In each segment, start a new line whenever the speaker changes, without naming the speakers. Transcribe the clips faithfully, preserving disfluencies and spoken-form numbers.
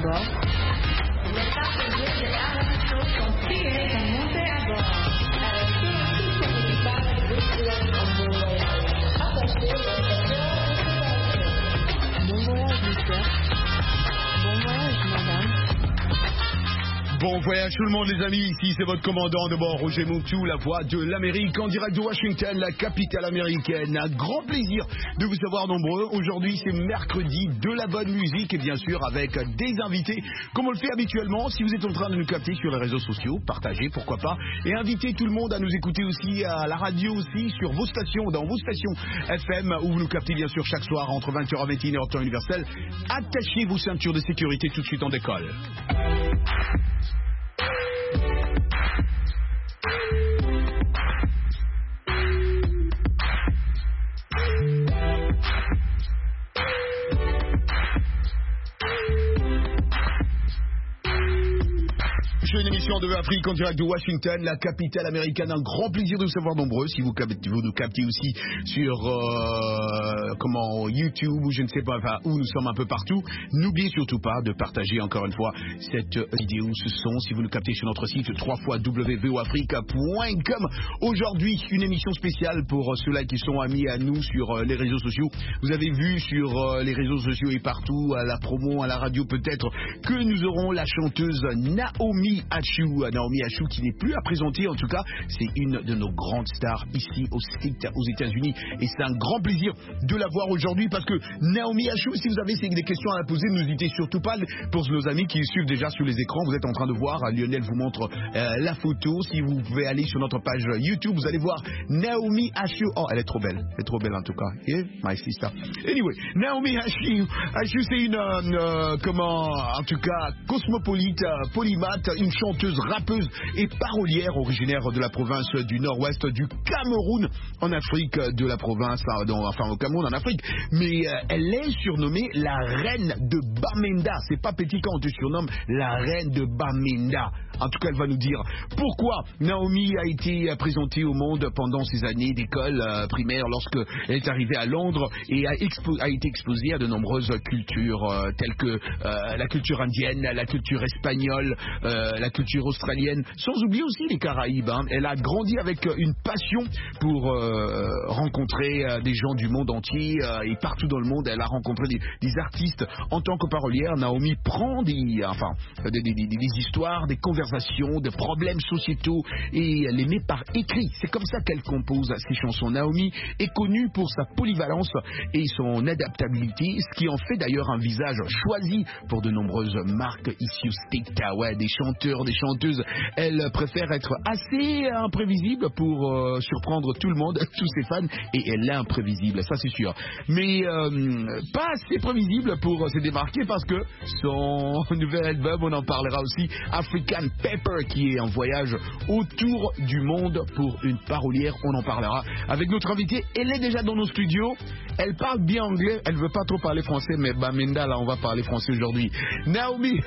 bord.
Les passagers de Aerométro sont priés de monter à bord. Aerométro tous participantes de voyage en bon voyage. Attachez vos ceintures de sécurité.
Bon voyage, monsieur. Bon voyage, madame.
Bon voyage tout le monde les amis, ici c'est votre commandant de bord Roger Moutou, la voix de l'Amérique en direct de Washington, la capitale américaine. Un grand plaisir de vous avoir nombreux. Aujourd'hui c'est mercredi, de la bonne musique et bien sûr avec des invités comme on le fait habituellement. Si vous êtes en train de nous capter sur les réseaux sociaux, partagez pourquoi pas et invitez tout le monde à nous écouter aussi à la radio aussi sur vos stations, dans vos stations F M où vous nous captez bien sûr chaque soir entre vingt heures et vingt et une heures temps universel. Attachez vos ceintures de sécurité, tout de suite on décolle. Une émission de Afrique en direct de Washington, la capitale américaine. Un grand plaisir de vous savoir nombreux. Si vous, vous nous captez aussi sur euh, comment YouTube ou je ne sais pas enfin, où nous sommes un peu partout, n'oubliez surtout pas de partager encore une fois cette vidéo, ce son. Si vous nous captez sur notre site w w w point v o africa point com. Aujourd'hui, une émission spéciale pour ceux-là qui sont amis à nous sur les réseaux sociaux. Vous avez vu sur les réseaux sociaux et partout, à la promo, à la radio peut-être, que nous aurons la chanteuse Naomi Ashu, Naomi Ashu qui n'est plus à présenter, en tout cas c'est une de nos grandes stars ici aux, aux États-Unis et c'est un grand plaisir de la voir aujourd'hui parce que Naomi Ashu, si vous avez des questions à la poser, n'hésitez surtout pas. Pour nos amis qui suivent déjà sur les écrans, vous êtes en train de voir, Lionel vous montre euh, la photo. Si vous pouvez aller sur notre page YouTube, vous allez voir Naomi Ashu. Oh, elle est trop belle, elle est trop belle en tout cas. Yeah, my sister. Anyway, Naomi Ashu, Ashu c'est une euh, euh, comment, en tout cas cosmopolite, euh, polymathe, une chanteuse, rappeuse et parolière originaire de la province du nord-ouest du Cameroun en Afrique, de la province, pardon, enfin au Cameroun en Afrique, mais euh, elle est surnommée la reine de Bamenda. C'est pas petit quand on te surnomme la reine de Bamenda. En tout cas, elle va nous dire pourquoi Naomi a été présentée au monde pendant ses années d'école euh, primaire lorsque elle est arrivée à Londres et a, expo- a été exposée à de nombreuses cultures euh, telles que euh, la culture indienne, la culture espagnole, euh, la culture australienne, sans oublier aussi les Caraïbes. Hein. Elle a grandi avec une passion pour euh, rencontrer euh, des gens du monde entier euh, et partout dans le monde. Elle a rencontré des, des artistes. En tant que parolière, Naomi prend des, enfin, des, des, des, des histoires, des conversations, des problèmes sociétaux et les met par écrit. C'est comme ça qu'elle compose ses chansons. Naomi est connue pour sa polyvalence et son adaptabilité, ce qui en fait d'ailleurs un visage choisi pour de nombreuses marques ici au States. Ouais, des chanteurs, des chanteuses, elle préfère être assez imprévisible pour euh, surprendre tout le monde, tous ses fans, et elle est imprévisible, ça c'est sûr. Mais euh, pas assez prévisible pour se démarquer parce que son nouvel album, on en parlera aussi, African Pepper, qui est en voyage autour du monde pour une parolière, on en parlera avec notre invitée. Elle est déjà dans nos studios, elle parle bien anglais, elle veut pas trop parler français, mais Bamenda, là on va parler français aujourd'hui. Naomi,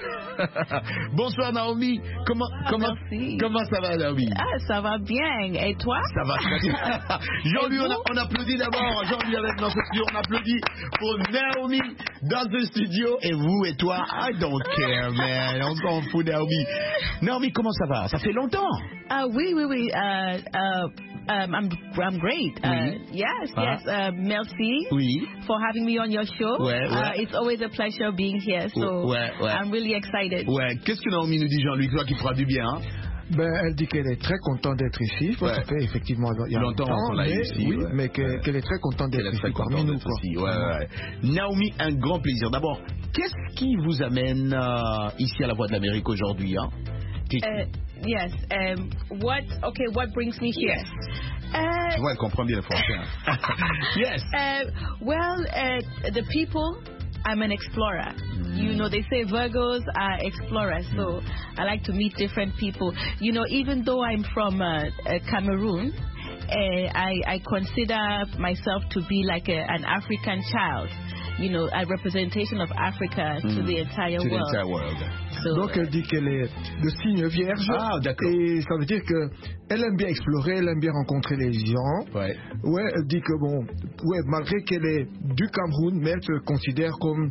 bonsoir Naomi, comment,
Ah,
comment,
merci.
comment ça va Naomi?
Ah, ça va bien. Et toi?
Ça va très bien. Jean-Louis, on, a- on applaudit d'abord. Jean-Louis avec dans ce studio, on applaudit pour Naomi dans ce studio. Et vous et toi, I don't care, man. On s'en fout, Naomi. Naomi, comment ça va? Ça fait longtemps.
Ah, oui, oui, oui. Uh, uh, um, I'm, I'm great. Uh,
Oui.
Yes,
Ah.
yes. Uh, merci
Oui.
for having me on your show.
Ouais, ouais.
Uh, it's always a pleasure being here. So
Ouais, ouais.
I'm really excited.
Ouais, qu'est-ce que Naomi nous dit, Jean-Louis? Toi qui fera du bien, hein?
Ben, elle dit qu'elle est très contente d'être ici.
Ouais.
Ça fait effectivement il y a
Longtemps
longtemps,
qu'on l'a eu
mais,
ici,
oui,
ouais.
mais que-
Ouais.
qu'elle est très contente
Elle
d'être
est très
ici parmi
contente
nous.
d'être
Quoi.
ici. Ouais, ouais, ouais. Naomi, un grand plaisir. D'abord, qu'est-ce qui vous amène euh, ici à la Voix de l'Amérique aujourd'hui, hein? T'es-
Uh, yes. Um, what? Okay. What brings me here? Uh,
Tu vois, elle comprend bien le français. hein. Yes.
Uh, well, uh, the people, I'm an explorer.
Mm.
You know, they say Virgos are explorers, so I like to meet different people. You know, even though I'm from uh, uh, Cameroon, uh, I, I consider myself to be like a, an African child. You know, a representation of Africa to
Mm.
the entire
To the
world.
entire world.
So,
Donc elle dit qu'elle est de signe vierge.
Ah, d'accord.
Et ça veut dire qu'elle aime bien explorer, elle aime bien rencontrer les gens.
Ouais.
Ouais, elle dit que bon, ouais, malgré qu'elle est du Cameroun, mais elle se considère comme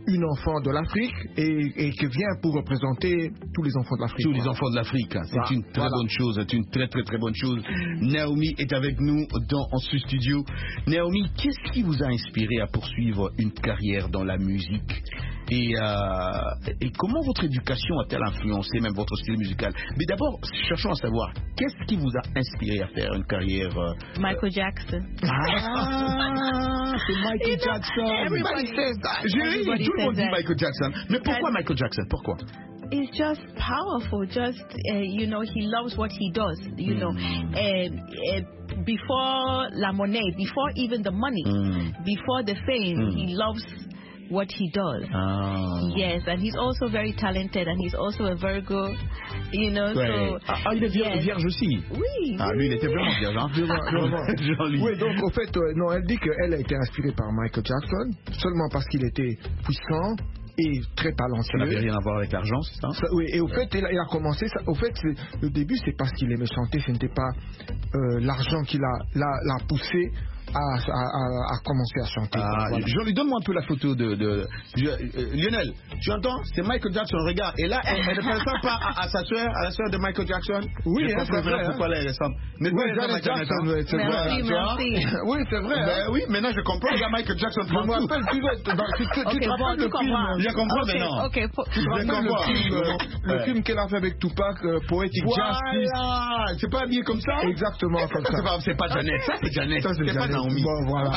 une enfant de l'Afrique et, et qui vient pour représenter tous les enfants de l'Afrique.
Tous les enfants de l'Afrique, c'est voilà. une très voilà. bonne chose, c'est une très très très bonne chose. Naomi est avec nous dans en ce studio. Naomi, qu'est-ce qui vous a inspiré à poursuivre une carrière dans la musique? Et, euh, et comment votre éducation a-t-elle influencé même votre style musical? Mais d'abord, cherchons à savoir, qu'est-ce qui vous a inspiré à faire une carrière euh,
Michael Jackson.
Ah, c'est Michael Jackson.
Everybody says that.
J'ai, tout le monde dit Michael Jackson. Mais pourquoi Michael Jackson? Pourquoi?
It's just powerful. Just uh, you know, he loves what he does. You mm. know, uh, uh, before la monnaie, before even the money, mm. before the fame, mm. he loves what he does.
Ah.
Yes, and he's also very talented, and he's also a Virgo, you know.
Ouais.
So,
ah, il est vierge, yes. vierge aussi.
Oui.
Ah, lui, il était vraiment vierge. Hein?
Oui, donc au fait, euh, non, elle dit qu'elle a été inspirée par Michael Jackson seulement parce qu'il était puissant et très talentueux.
Ça n'avait rien à voir avec l'argent, c'est ça?
ça Oui, et au fait, il a, il a commencé, ça, au fait, le début, c'est parce qu'il aimait chanter, ce n'était pas euh, l'argent qui l'a, l'a, l'a poussé à, à, à, à commencer à chanter.
Ah, voilà. Jean-Louis, donne-moi un peu la photo de... de, de euh, Lionel, tu entends? C'est Michael Jackson, regarde. Et là, elle, elle ne ressemble pas à, à sa soeur, à la soeur de Michael Jackson.
Oui, hein, c'est vrai.
Pourquoi elle ressemble.
Mais oui, Janet Jackson, oui, c'est
merci,
vrai.
Merci.
Oui, c'est vrai.
Ben, hein. Oui, maintenant je comprends. Il y a Michael Jackson.
Je me rappelle, tu, tu, tu,
okay,
tu te rappelles le film.
Je comprends
okay,
maintenant.
Okay,
tu te rappelles le film, euh, le film qu'elle a fait avec Tupac, euh, Poetic Justice.
Voilà. C'est pas habillé comme ça?
Exactement comme ça.
C'est pas Janet. Ça, c'est Janet. C'est pas Naomi.
Bon, voilà.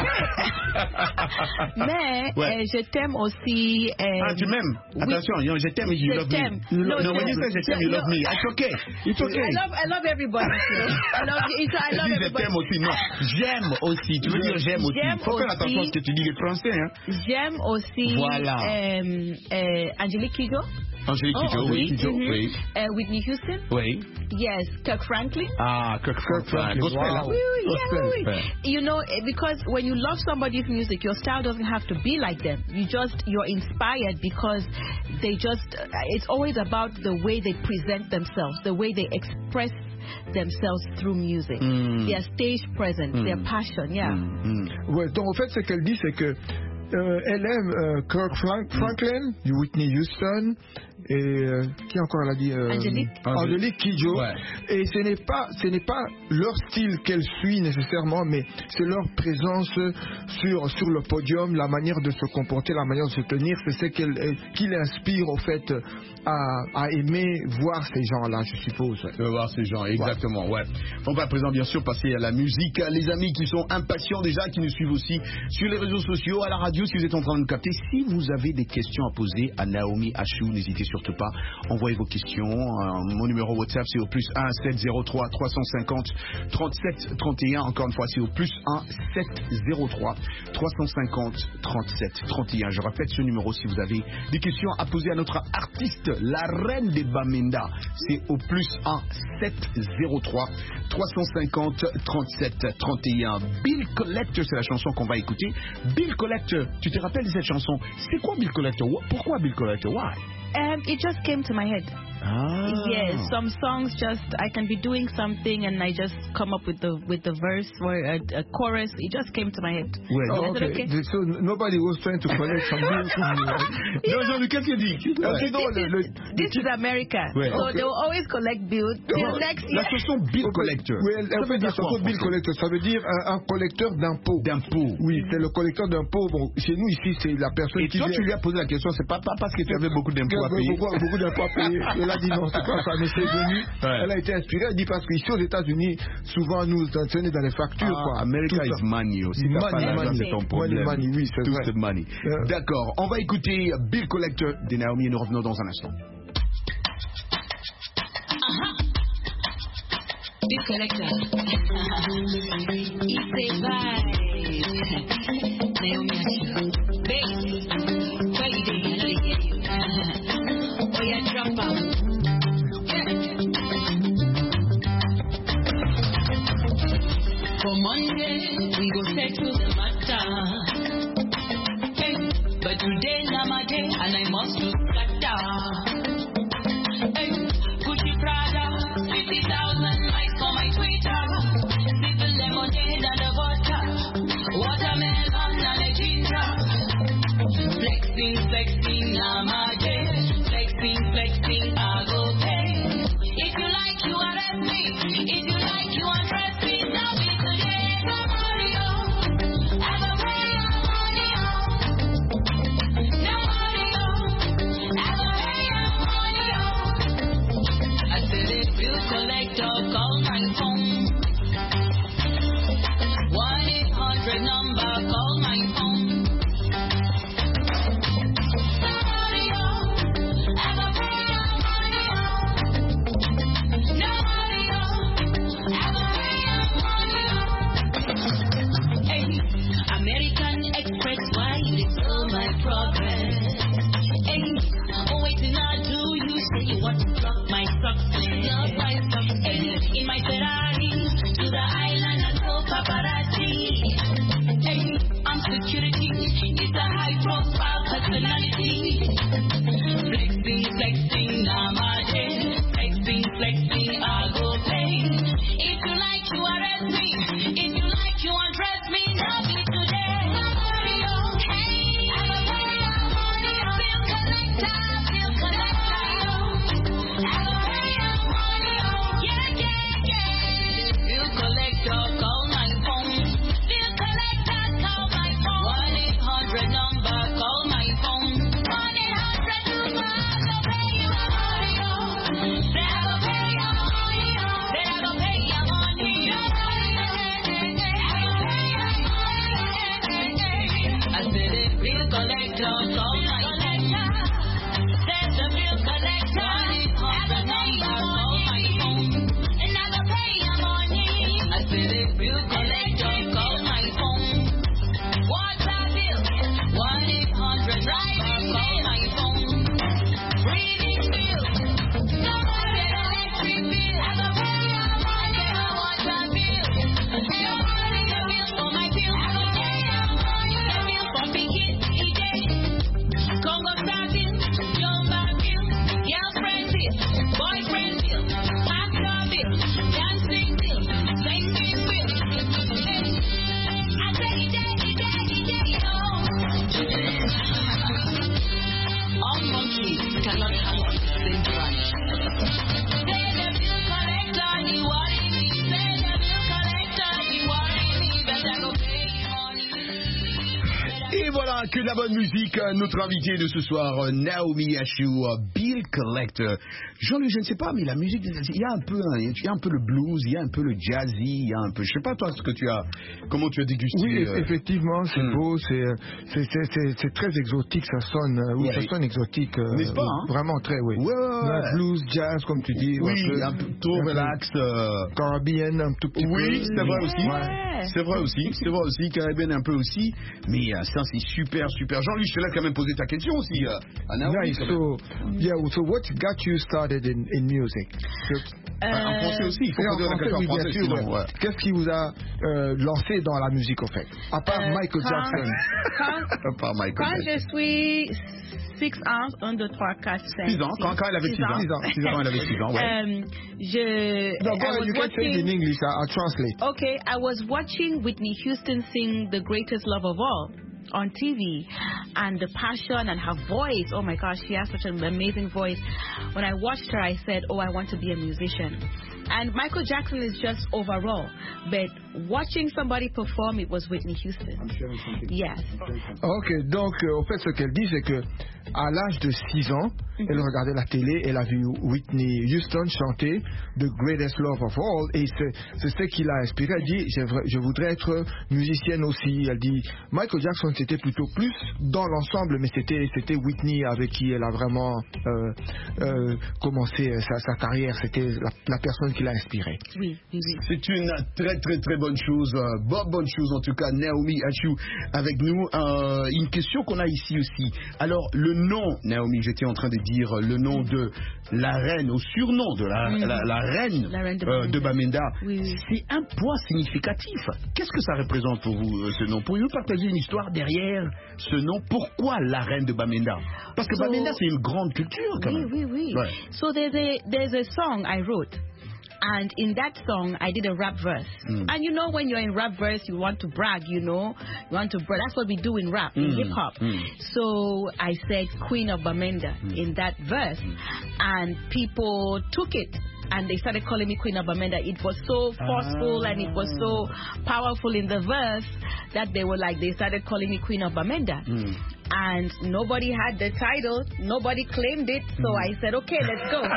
Mais ouais. euh, je t'aime aussi. Euh,
ah, tu m'aimes? Oui. Attention, je t'aime, you love
me.
No, no, when you say je t'aime, you love me, it's okay. It's okay.
I love, I love everybody. I love, I love
everybody. Je t'aime aussi, non. J'aime aussi. Tu veux dire j'aime aussi. Il faut faire attention à ce que tu dis les Français. Hein.
J'aime aussi.
Voilà.
Euh, euh, Angélique Kidjo.
Angélique
oh,
Kidjo, oui. Kidjo,
mm-hmm.
oui.
Uh, Whitney Houston.
Oui.
Yes, Kirk Franklin.
Ah, Kirk, Kirk Franklin. Gospel.
Wow. Oui, oui, yeah, oui. Yeah. You know, because when you love somebody's music, your style doesn't have to be like them. You just, you're inspired because they just, it's always about the way they present themselves, the way they express themselves through music. Mm. Their stage presence, mm. their passion, yeah.
Mm. Mm.
Ouais, donc en fait, ce qu'elle dit, c'est que Euh, elle aime euh, Kirk Frank, Franklin, mm. Whitney Houston et euh, qui encore elle a dit euh,
Angélique
Angélique Kidjo.
Ouais.
Et ce n'est pas ce n'est pas leur style qu'elle suit nécessairement, mais c'est leur présence sur sur le podium, la manière de se comporter, la manière de se tenir, c'est ce qu'elle qui l'inspire au fait à, à aimer voir ces gens-là, je suppose.
Ouais. Voir ces gens, exactement. Ouais. On va à présent bien sûr passer à la musique. Les amis qui sont impatients déjà, qui nous suivent aussi sur les réseaux sociaux, à la radio. Si vous êtes en train de nous capter, si vous avez des questions à poser à Naomi Achou, n'hésitez surtout pas. Envoyez vos questions. Euh, mon numéro WhatsApp, c'est au plus un sept zéro trois trois cent cinquante trente-sept trente et un. Encore une fois, c'est au plus un sept zéro trois trois cent cinquante trente-sept trente et un. Je répète ce numéro si vous avez des questions à poser à notre artiste, la reine des Bamenda. C'est au plus un sept zéro trois trois cent cinquante trente-sept trente et un. Bill Collector, c'est la chanson qu'on va écouter. Bill Collector. Tu te rappelles de cette chanson? C'est quoi Bill Collector? Pourquoi Bill Collector? Why?
Um, it just came to my head.
Ah.
Yes, some songs just I can be doing something and I just come up with the with the verse or a, a chorus. It just came to my head.
Well, oh, okay. okay. So nobody was trying to collect some bills from you. Right?
No, Jean-Luc, qu'est-ce qu'il dit?
Okay, no, this, is, this is America, ouais. So okay. They will always collect bills till
oh,
next year.
La chanson Bill Collector.
Oui, elle, elle fait la chanson Bill Collector. Ça veut dire un, un collecteur d'impôts.
D'impôts.
Oui, c'est le collecteur d'impôts. Bon, chez nous ici, c'est la personne
Et
qui.
Et toi,
vient...
tu lui as posé la question. C'est pas, pas parce que tu avais beaucoup d'impôts à payer.
Beaucoup, beaucoup d'impôts à payer. Elle a dit non, c'est pas ça. Mais c'est venu. Ouais. Elle a été inspirée. Elle dit parce qu'ici aux États-Unis, souvent nous tenons dans les factures.
Ah,
quoi.
America is money aussi.
Money, money, money.
C'est ton problème.
Money, money, oui, c'est
Tout
vrai.
c'est money. Euh... D'accord. On va écouter Bill Collector de Naomi et nous revenons dans un instant.
Uh-huh. Bill Collector. He say bye. Naomi Achou. Baby, where you dey? I know they hear you. Oh yeah, drop out. For Monday, we go settle the matter. Hey, but today na my day, and I must look better. Hey, Gucci Prada, fifty thousand likes for my Twitter. Sipping lemonade and the vodka, watermelon and the ginger. Flexing, flexing. bill collector, call my phone. one eight hundred number, call my phone. Somebody oh, I go pay your money oh. Nobody oh, I go pay your money oh. Hey, American Express, why you slow my progress? Hey, oh wait till I do you say you want to block my success? Block my success. Hey, in my Ferrari to the island and so paparazzi. Hey, I'm security. It's a high profile personality. Flexing, flexing, I'm a day. Flexing, flexing, I go pay. If you like, you arrest me. If you like, you undress me. Not me today. Somebody, oh, hey, I'm a pay your money. Bill collector, bill collector, oh. I'm a pay your money, oh. Yeah, yeah, yeah. Bill collector, call my phone. Bill collector, call my phone. one eight hundred number, call my phone. one eight hundred number, I'll pay your money, oh. Say I go pay your money, oh. Say I go pay your money, oh. I go pay your money, oh. I said it, bill collector, call my collector. Said the bill collector, one eight hundred number, call my phone. And I go pay your money. I said it, bill collector, call my phone. Water bill, one eight hundred number, call my phone. Reading bill, somebody electric bill. I go pay your money, oh. Water bill, your money, the bill for my bill. I go pay your money, the bill for Biggie, E J. Congo Star bill, Jumba bill, girlfriend bill, boyfriend bill, actor bill, dancing bill, singing bill. I say E J, E J, E J, oh. All monkeys cannot hang on the same branch. Say the bill collector, he worry me. Say the bill collector, he worry me. Better go pay money.
Et voilà, que de la bonne musique. Notre invité de ce soir, euh, Naomi Ashu, euh, Bill Collector. Jean-Luc, je ne sais pas, mais la musique, il y a un peu, hein, il y a un peu le blues, il y a un peu le jazzy, il y a un peu, je sais pas toi ce que tu as, comment tu as dégusté.
Oui,
euh,
effectivement, c'est
hmm.
beau, c'est c'est- c'est- c'est- c'est très exotique, ça sonne, euh, oui,
Ouais.
ça sonne exotique. euh,
N'est-ce pas, hein?
Vraiment très, oui.
Ouais, ouais, ouais.
Ouais, blues, jazz, comme tu dis.
Oui,
peu-
un peu trop
un peu
relax. euh,
Caribbean, un tout petit peu.
Oui, c'est vrai aussi.
Ouais.
C'est vrai aussi, c'est vrai aussi, Caribbean un peu aussi. Mais euh, ça, c'est super, super. Jean-Luc, je te laisse quand même poser ta question aussi. Euh, à Naomi,
Nice.
quand même.
So, yeah, so what got you started in, in music?
En français aussi, il faut
Et en
poser la
français,
question en
oui, bien
français,
sûr,
sinon,
ouais.
ouais.
Qu'est-ce qui vous a euh, lancé dans la musique, au fait? À part
Euh,
Michael
quand-
Jackson.
Quand,
Par Michael
quand
Jackson.
je suis six ans, un, deux, trois, quatre, cinq.
Six ans, quand, quand elle avait six ans.
Six ans.
Six ans, elle avait six ans, ouais.
Um, je,
No,
I
go ahead,
was
you can say it in
watching,
English, I- I'll translate.
okay, I was watching Whitney Houston sing The Greatest Love of All on T V, and the passion and her voice, oh my gosh, she has such an amazing voice. When I watched her, I said, oh, I want to be a musician. And Michael Jackson is just overall, but watching somebody perform, it was Whitney Houston. Yes.
Ok, donc euh, au fait ce qu'elle dit c'est que à l'âge de six ans, elle regardait la télé, elle a vu Whitney Houston chanter The Greatest Love of All et c'est c'est ce qui l'a inspirée. Elle dit je, je voudrais être musicienne aussi. Elle dit Michael Jackson c'était plutôt plus dans l'ensemble, mais c'était c'était Whitney avec qui elle a vraiment euh, euh, commencé sa, sa carrière. C'était la, la personne qui l'a inspirée.
Oui, oui, oui.
C'est une très très très bonne chose, euh, bonne, bonne chose en tout cas, Naomi Ashu avec nous. Euh, une question qu'on a ici aussi. Alors le nom, Naomi, j'étais en train de dire le nom de la reine, au surnom de la,
Mm.
la, la reine,
La reine de
euh, de Bamenda.
Oui, oui.
C'est un poids significatif. Qu'est-ce que ça représente pour vous, euh, ce nom? Pourriez-vous partager une histoire derrière ce nom? Pourquoi la reine de Bamenda? Parce que
So-
Bamenda, c'est une grande culture quand
Oui,
même.
oui, oui.
Ouais.
So there's a there's a song I wrote. And in that song, I did a rap verse.
Mm.
And you know, when you're in rap verse, you want to brag, you know. You want to brag. That's what we do in rap, in
Mm.
hip hop.
Mm.
So I said Queen of Bamenda in that verse. And people took it. And they started calling me Queen of Bamenda. It was so forceful and it was so powerful in the verse that they were like, they started calling me Queen of Bamenda.
Mm.
and nobody had the title, nobody claimed it, so I said, okay, let's go.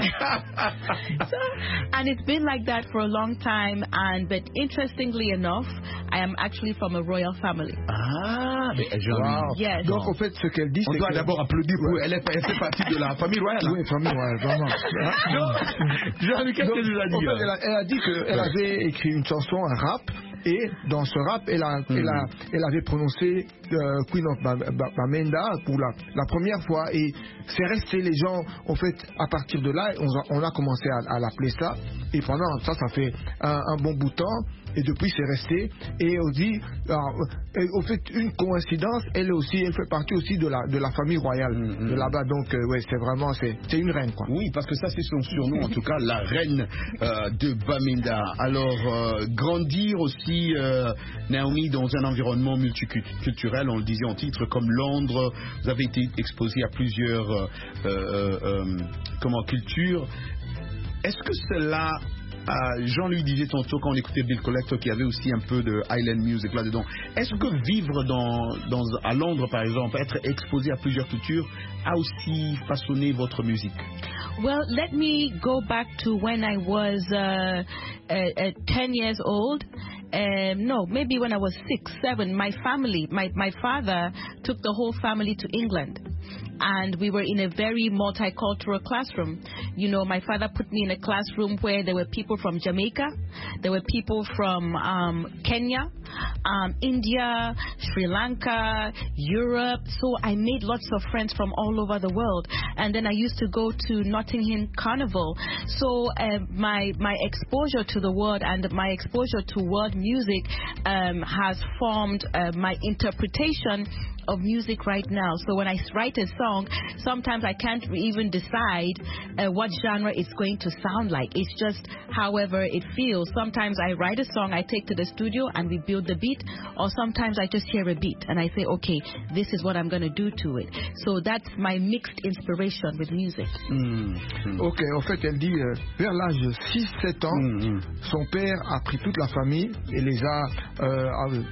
So, and it's been like that for a long time, and but interestingly enough, I am actually from a royal family.
Ah, mais Jean-Louis.
Wow.
Yes.
Donc, en fait, ce qu'elle dit,
On
c'est
doit
que...
d'abord applaudir pour elle. Elle fait partie de la famille royale.
Oui, famille royale, vraiment.
Jean-Louis, qu'est-ce
Donc,
qu'elle nous a dit?
en fait, elle, a, elle a dit qu'elle avait écrit une chanson, un rap, et dans ce rap, elle, a, mm. elle, a, elle avait prononcé euh, Queen of Bamenda pour la, la première fois, et c'est resté, les gens, en fait, à partir de là, on a, on a commencé à, à l'appeler ça, et pendant ça, ça fait un, un bon bout de temps, et depuis c'est resté, et on dit, alors, au fait, une coïncidence, elle aussi, elle fait partie aussi de la, de la famille royale, mm, de là-bas, donc, euh, ouais, c'est vraiment, c'est, c'est une reine, quoi.
Oui, parce que ça, c'est son surnom, en tout cas, la reine euh, de Bamenda. Alors, euh, grandir aussi, Euh, Naomi, dans un environnement multiculturel, on le disait en titre, comme Londres, vous avez été exposé à plusieurs euh, euh, euh, comment, cultures. Est-ce que cela, euh, Jean-Louis disait tantôt quand on écoutait Bill Collector, qui avait aussi un peu de Highland Music là-dedans, est-ce que vivre dans, dans, à Londres, par exemple, être exposé à plusieurs cultures, a aussi façonné votre musique?
Well, let me go back to when I was uh, uh, uh, ten years old. Um, no, maybe when I was six, seven, my family, my, my father took the whole family to England. And we were in a very multicultural classroom. You know, my father put me in a classroom where there were people from Jamaica, there were people from um, Kenya, um, India, Sri Lanka, Europe. So I made lots of friends from all over the world. And then I used to go to Notting Hill Carnival. So uh, my my exposure to the world and my exposure to world music um, has formed uh, my interpretation of music right now. So when I write a song, sometimes I can't even decide uh, what genre it's going to sound like. It's just however it feels. Sometimes I write a song, I take to the studio and we build the beat, or sometimes I just hear a beat and I say, okay, this is what I'm going to do to it. So that's my mixed inspiration with music.
Mm. Mm.
Ok, en fait, elle dit, euh, vers l'âge de six sept ans, mm. son père a pris toute la famille et les a euh,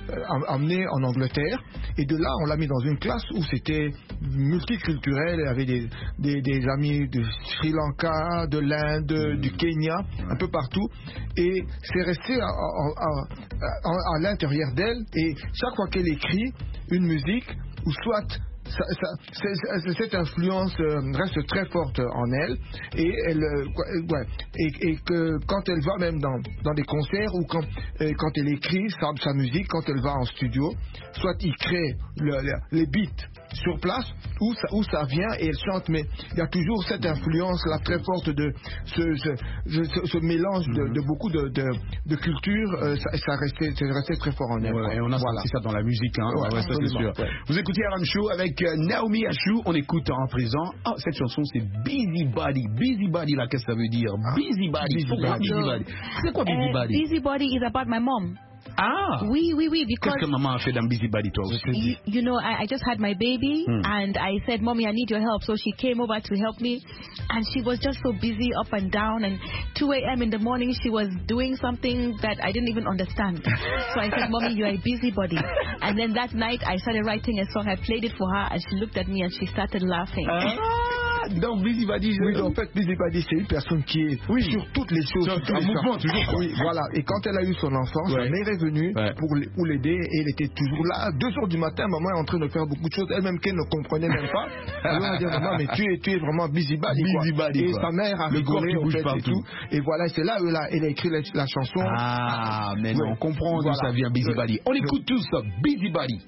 amenés en Angleterre. Et de là, on l'a mis dans une classe où c'était multiculturel. Il y avait des, des, des amis de Sri Lanka, de l'Inde, mmh. du Kenya, un peu partout. Et c'est resté à, à, à, à l'intérieur d'elle. Et chaque fois qu'elle écrit une musique, ou soit Ça, ça, c'est, cette influence euh, reste très forte en elle, et elle, euh, ouais, et, et que quand elle va même dans, dans des concerts ou quand, euh, quand elle écrit sa, sa musique, quand elle va en studio, soit il crée le, le, les beats sur place où ça, où ça vient et elle chante, mais il y a toujours cette influence là très forte de ce, ce, ce, ce mélange de, de beaucoup de, de, de cultures, euh, ça, ça restait, c'est resté très fort en elle.
Ouais, et on a
voilà.
senti ça dans la musique, hein.
Ouais,
ouais, ça c'est sûr. Ouais. Vous écoutez Aram Show avec euh, Naomi Achou, on écoute en présent. Oh, cette chanson c'est Busybody. Busybody là, qu'est-ce que ça veut dire? Ah. Busybody. Busy Pourquoi Busybody? C'est quoi Busybody?
Uh, Busybody is about my mom.
Ah!
Oui, oui, oui, because...
Qu'est-ce que maman a fait dans Busybody, toi aussi?
You, you know, I, I just had my baby, hmm. and I said, Mommy, I need your help. So she came over to help me, and she was just so busy up and down, and two a.m. in the morning, she was doing something that I didn't even understand. So I said, Mommy, you're a busybody. And then that night, I started writing a song. I played it for her, and she looked at me, and she started laughing.
Ah, donc Busybody, je...
oui, en fait, Busybody, c'est une personne qui est oui. sur toutes les choses.
Sur un mouvement, toujours.
Oui, voilà. Et quand elle a eu son enfant, ouais. sa mère est venue ouais. pour, pour l'aider, et elle était toujours là. À deux heures du matin, maman est en train de faire beaucoup de choses, elle-même qu'elle ne comprenait même pas. Elle a dit, maman, mais tu es, tu es vraiment Busybody.
Busybody,
et
quoi.
Sa mère a rigolé, en fait, et tout. Et voilà, c'est là où elle a, elle a écrit la, la chanson.
Ah, mais non,
ouais.
on comprend d'où voilà. ça vient, Busybody. On écoute tout ça, Busybody.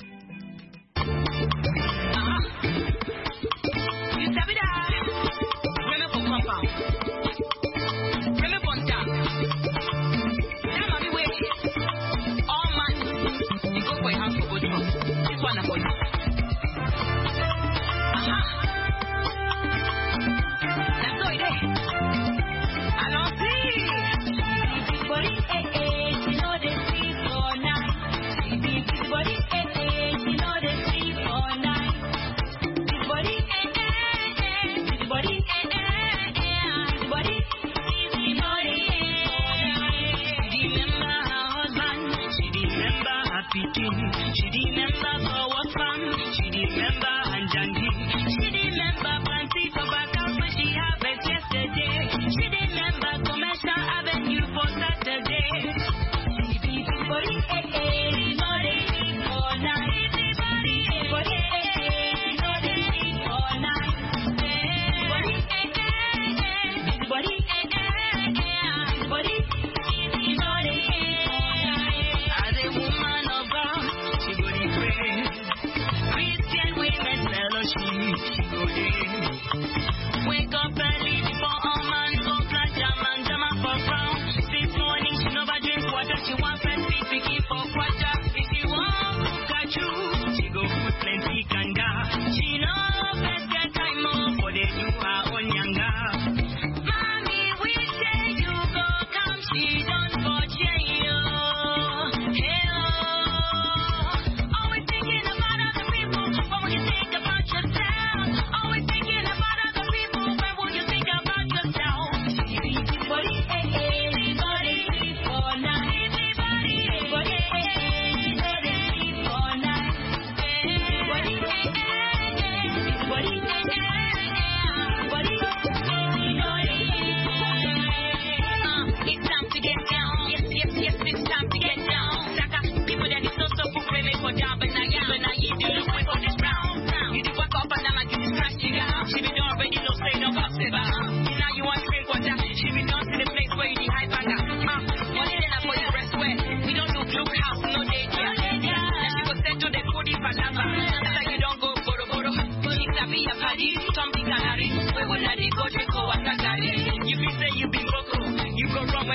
She remember for what fun, she remember and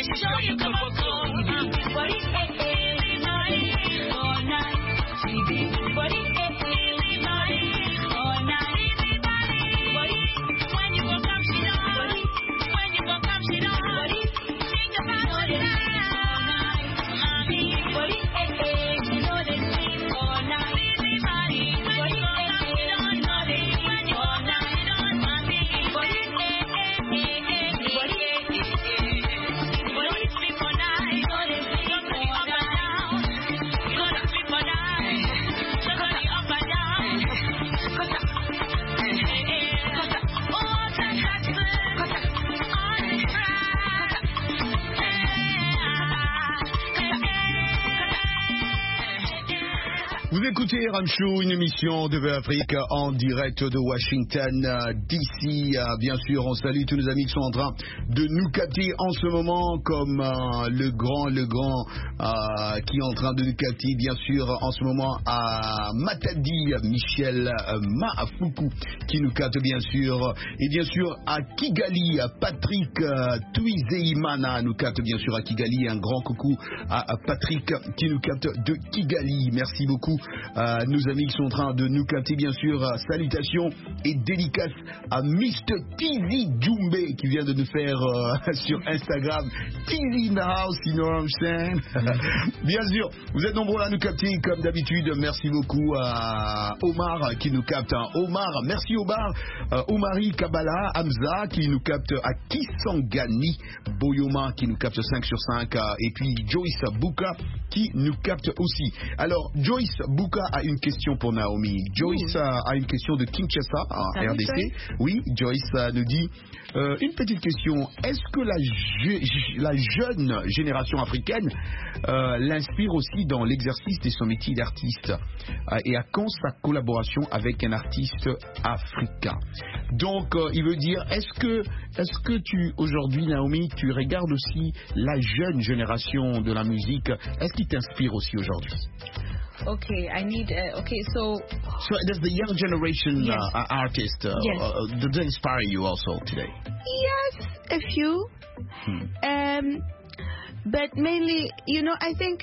show you come up cold. Body, eh, eh, night, all night. Body, eh, eh, night, all night. Body, when you go come, she down. When you go come, she down. Body, sing the part all night, mommy. Body, eh, eh, you know they sing all night. Body, body, eh, eh, don't know they sing all night, mommy. Body, eh, eh, eh, eh, body, eh, eh, eh. Body, sleep all night, know they sing all night. You know they sleep all night. Somebody up and down. Eh, eh, eh. Oh, that's good. On the track.
Vous écoutez Ramchou, une émission de V Afrique en direct de Washington D C. Bien sûr, on salue tous nos amis qui sont en train de nous capter en ce moment, comme euh, le grand, le grand euh, qui est en train de nous capter, bien sûr, en ce moment à Matadi, Michel euh, Mafuku qui nous capte, bien sûr, et bien sûr à Kigali, Patrick euh, Tuizeimana nous capte, bien sûr, à Kigali. Un grand coucou à, à Patrick qui nous capte de Kigali. Merci beaucoup. Euh, nos amis qui sont en train de nous capter, bien sûr. Euh, salutations et dédicaces à mister Tizi Djumbe qui vient de nous faire euh, sur Instagram. Tizi in the house, you know what I'm saying? Bien sûr, vous êtes nombreux à nous capter comme d'habitude. Merci beaucoup à Omar qui nous capte. Hein. Omar, merci Omar. Euh, Omari Kabala, Hamza qui nous capte à Kisangani. Boyoma qui nous capte cinq sur cinq. Euh, et puis Joyce Buka qui nous capte aussi. Alors, Joyce Buka a une question pour Naomi. Joyce euh, a une question de Kinshasa, en R D C. Oui, Joyce euh, nous dit euh, une petite question. Est-ce que la, je, la jeune génération africaine euh, l'inspire aussi dans l'exercice de son métier d'artiste euh, et à quand sa collaboration avec un artiste africain? Donc, euh, il veut dire, est-ce que, est-ce que tu, aujourd'hui, Naomi, tu regardes aussi la jeune génération de la musique? Est-ce qu'il t'inspire aussi aujourd'hui?
Okay, I need. Uh, okay, so.
So does the young generation
Yes.
uh, artist uh,
Yes.
uh, does that inspire you also today?
Yes, a few.
Hmm.
Um, but mainly, you know, I think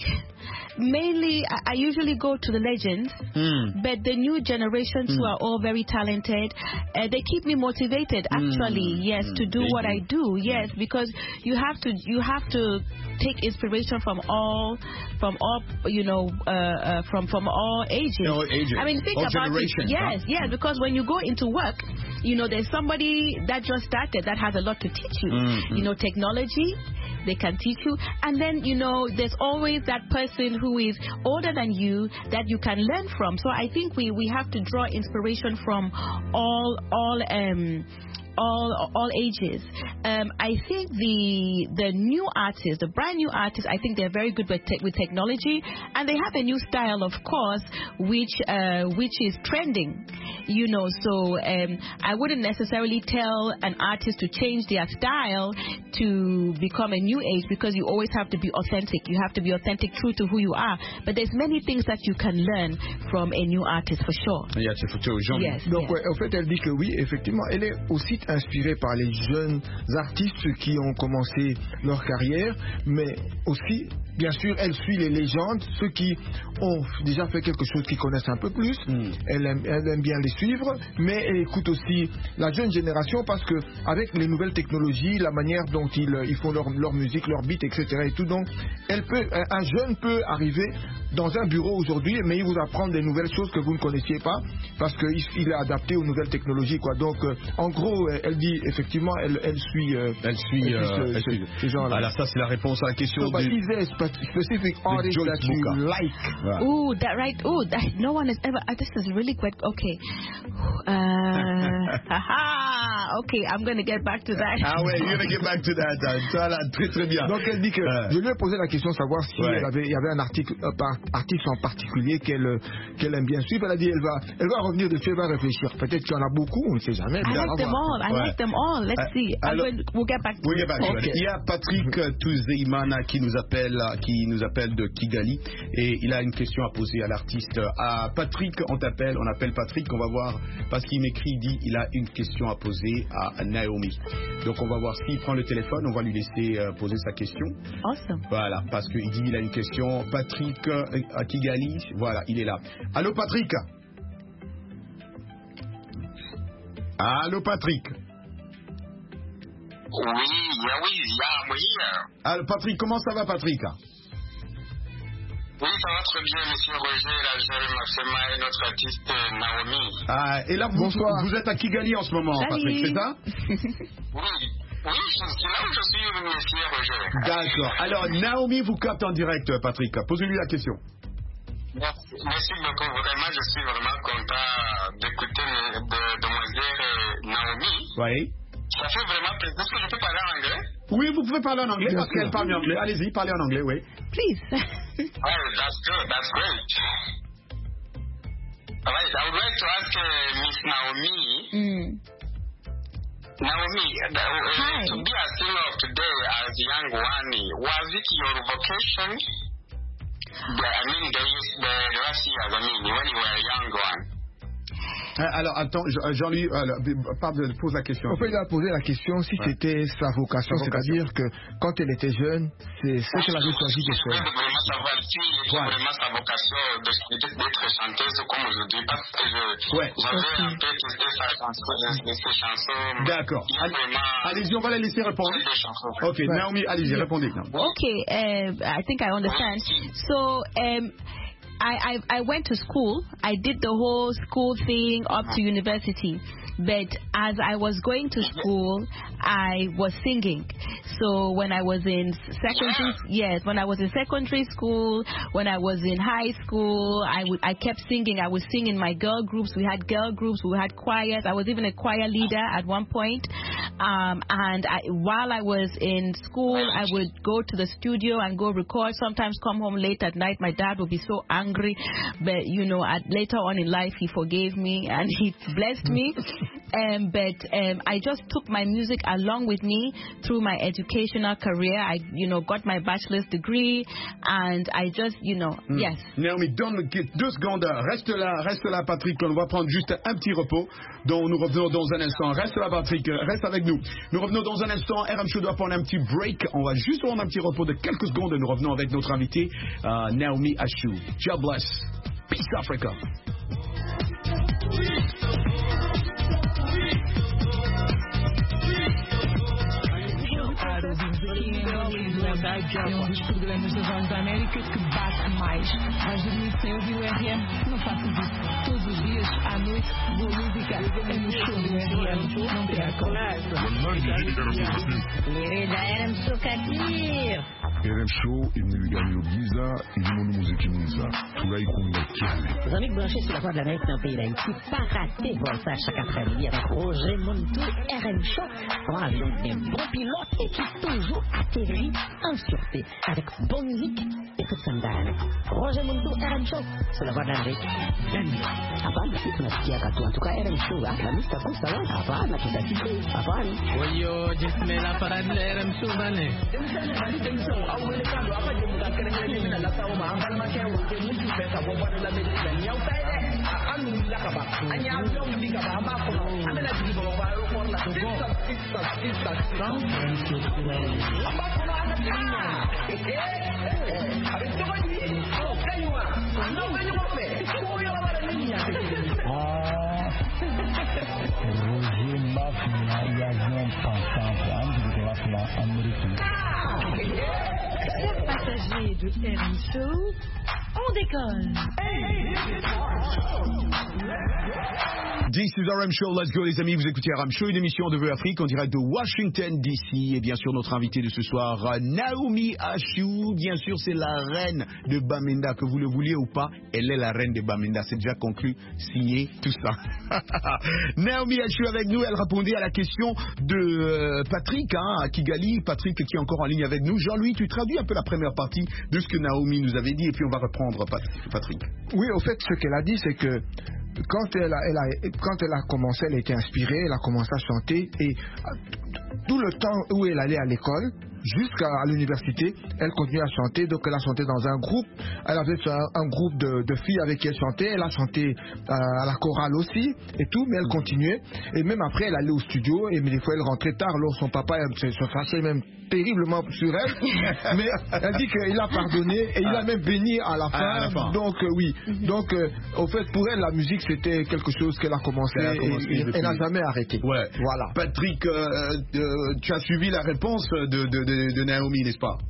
mainly I, I usually go to the legends.
Hmm.
But the new generations who are all very talented, uh, they keep me motivated. Actually,
Mm.
yes,
Mm.
to do
They
what
do.
I do. Yes, because you have to, you have to take inspiration from all, from all, you know, uh, uh, from from all ages.
All ages.
I mean, think
All
about it.
generations,
Yes,
huh?
yes, because when you go into work, you know, there's somebody that just started that has a lot to teach you.
Mm,
You know, technology. They can teach you, and then you know there's always that person who is older than you that you can learn from. So I think we, we have to draw inspiration from all all um all all ages. Um, I think the the new artists, the brand new artists, I think they're very good with te- with technology, and they have a new style, of course, which uh, which is trending. You know, so um, I wouldn't necessarily tell an artist to change their style to become a new age, because you always have to be authentic. You have to be authentic, true to who you are. But there's many things that you can learn from a new artist, for sure.
Il y a ces photos, Jean.
Yes.
Donc,
yes.
ouais, en fait, elle dit que oui, effectivement, elle est aussi inspirée par les jeunes artistes qui ont commencé leur carrière, mais aussi, bien sûr, elle suit les légendes, ceux qui ont déjà fait quelque chose qu'ils connaissent un peu plus.
Mm.
Elle, aime, elle aime bien les suivre, mais elle écoute aussi la jeune génération parce que avec les nouvelles technologies, la manière dont ils, ils font leur, leur musique, leur beat, et cetera et tout, donc, elle peut, un, un jeune peut arriver dans un bureau aujourd'hui, mais il vous apprend des nouvelles choses que vous ne connaissiez pas parce qu'il il est adapté aux nouvelles technologies, quoi. Donc, euh, en gros, elle dit effectivement, elle, elle suit, euh,
Elle suit,
elle
euh,
ce-
elle
ce-
suit.
ces gens-là.
Alors ça, c'est la réponse à la question
So, but
du...
is there a spe- specific artist
Joyce
that you
Buka.
like?
Voilà.
Ooh, that right. Ooh, that no one has ever. Uh, this is really good. Okay. Uh, haha. Okay, I'm gonna get back to that.
Ah ouais, you're gonna get back to that. hein. Ça là, très très bien.
Donc elle dit que
Euh.
je lui ai posé la question de savoir si
Ouais.
elle avait, il y avait un article, un par- artiste en particulier qu'elle euh, qu'elle aime bien suivre. Elle a dit elle va, elle va revenir dessus, elle va réfléchir. Peut-être qu'il y en a beaucoup, on ne sait jamais.
I
mais
like
on va
them
voir.
all. I
Ouais.
like them all. Let's
Euh,
see. I'm
alors-
going- we'll get back to
Oui,
it.
bah,
Okay.
il y a Patrick Touzeimana qui nous appelle, qui nous appelle de Kigali et il a une question à poser à l'artiste. À Patrick, on t'appelle, on appelle Patrick, on va voir parce qu'il m'écrit, il dit, il a une question à poser à Naomi. Donc on va voir s'il prend le téléphone, on va lui laisser euh, poser sa question.
Awesome.
Voilà, parce qu'il dit il a une question. Patrick euh, à Kigali, voilà, il est là. Allô Patrick. Allô Patrick.
Oui, yeah, oui, yeah, oui. euh.
Allô Patrick, comment ça va Patrick?
Oui, ça va très bien, monsieur Roger, la jeune Maxima et notre artiste euh, Naomi.
Ah, et là, vous,
Bonsoir.
vous êtes à Kigali en ce moment,
Salut.
Patrick, c'est ça?
Oui, oui, je suis là où je suis, monsieur Roger.
D'accord. Alors, Naomi vous capte en direct, Patrick. Posez-lui la question.
Merci, merci beaucoup, vraiment, je suis vraiment content d'écouter de, de demoiselle euh, Naomi.
Oui.
Ça fait vraiment plaisir. Est-ce que je peux parler en anglais?
Oui, vous pouvez parler en anglais
Bien
parce
sûr.
qu'elle parle en anglais. Allez-y, parlez en anglais, oui.
Please.
Oh, that's good, that's great. All right, I would like to ask uh, Miss Naomi.
mm.
Naomi, uh, uh,
Hi.
to be a singer of today as a young one, was it your vocation? The, I mean, the, the last years, I mean, when you were a young one.
Euh, Alors, attends, Je- euh, Jean-Louis, alors, pardon, pose la question.
En fait, il a posé la question si
Ouais.
c'était sa vocation,
Sa vocation.
c'est-à-dire que quand elle était jeune, c'est ce qu'elle avait choisi de
Je veux
faire.
vraiment savoir si c'était
Ouais.
vraiment sa vocation de- d'être chanteuse comme aujourd'hui, parce que je,
Ouais.
j'avais
Ok.
en tête de sa chanson, de ses chansons.
D'accord.
Il y a
Allez-
vraiment
Allez-y, on va la laisser répondre.
des chansons.
Ok, Naomi, allez-y, répondez.
Okay, uh, I think I understand. So, um, I, I I went to school. I did the whole school thing up to university. But as I was going to school, I was singing. So when I was in secondary, yes, when I was in secondary school, when I was in high school, I would I kept singing. I would sing in my girl groups. We had girl groups. We had choirs. I was even a choir leader at one point. Um, and I, while I was in school, I would go to the studio and go record. Sometimes come home late at night. My dad would be so angry, but you know, at, later on in life, he forgave me and he blessed me. Um, but um, I just took my music along with me through my educational career. I, you know, got my bachelor's degree, and I just, you know,
Hmm.
yes.
Naomi, donne deux secondes. Reste là, reste là, Patrick. On va prendre juste un petit repos. Donc, nous revenons dans un instant. Reste là, Patrick. Reste avec nous. Nous revenons dans un instant. R M Show doit prendre un petit break. On va juste prendre un petit repos de quelques secondes et nous revenons avec notre invité, euh, Naomi Ashu. God bless. Peace, Africa.
É um dos programas da Voz da América que bate mais. Vais dormir sem ouvir o R M? Não faças isso. Todos os dias, à noite, boa música é no show do R M. Não percam.
R M Show imeniligania Giza ilimundo muziki mwiza tunaikunda cyane.
Vos amis branchés sur la voie de l'Amérique dans le pays d'Haïti, pas rater Voltaire chaque après-midi avec Roger Montou, R M Show, pour un avion des bons pilotes et qui toujours atterrit en sûreté avec bonne musique et toute sa dynamique. Roger Montou, R M Show, sur la voie de l'Amérique. Hapana, si tunasikia katu, en tout cas R M Show, la mista kusa wa, hapana, tutasikia, hapana.
Oyo, jisme la parade de R M Show, bane.
Roger Mafia y avion pensant antes de la Amérique.
Chers passagers de R M Show, on décolle.
This is R M Show, let's go les amis, vous écoutez R M Show, une émission de Vue Afrique en direct de Washington D C et bien sûr notre invité de ce soir, Naomi Ashu, bien sûr c'est la reine de Bamenda, que vous le vouliez ou pas, elle est la reine de Bamenda, c'est déjà conclu, signé, tout ça. Naomi Ashu avec nous, elle répondait à la question de euh, Patrick, hein, à Kigali, Patrick qui est encore en ligne avec nous. Jean-Louis, tu traduis un peu la première partie de ce que Naomi nous avait dit et puis on va reprendre Patrick.
Oui, au fait, ce qu'elle a dit, c'est que quand elle a, elle a, quand elle a commencé, elle était inspirée, elle a commencé à chanter et tout le temps où elle allait à l'école, jusqu'à l'université, elle continuait à chanter. Donc elle a chanté dans un groupe, elle avait un, un groupe de, de filles avec qui elle chantait, elle a chanté euh, à la chorale aussi et tout, mais elle continuait. Et même après, elle allait au studio et mais des fois elle rentrait tard. Alors son papa se, se fâchait même terriblement sur elle, mais elle dit qu'il a pardonné et il a même béni à la fin.
À la fin.
Donc euh, oui, donc euh, au fait pour elle la musique c'était quelque chose qu'elle a commencé,
Elle a commencé
et, et
depuis.
elle n'a jamais arrêté.
Ouais.
Voilà.
Patrick, euh, euh, tu as suivi la réponse de, de, de, de Naomi, n'est-ce pas?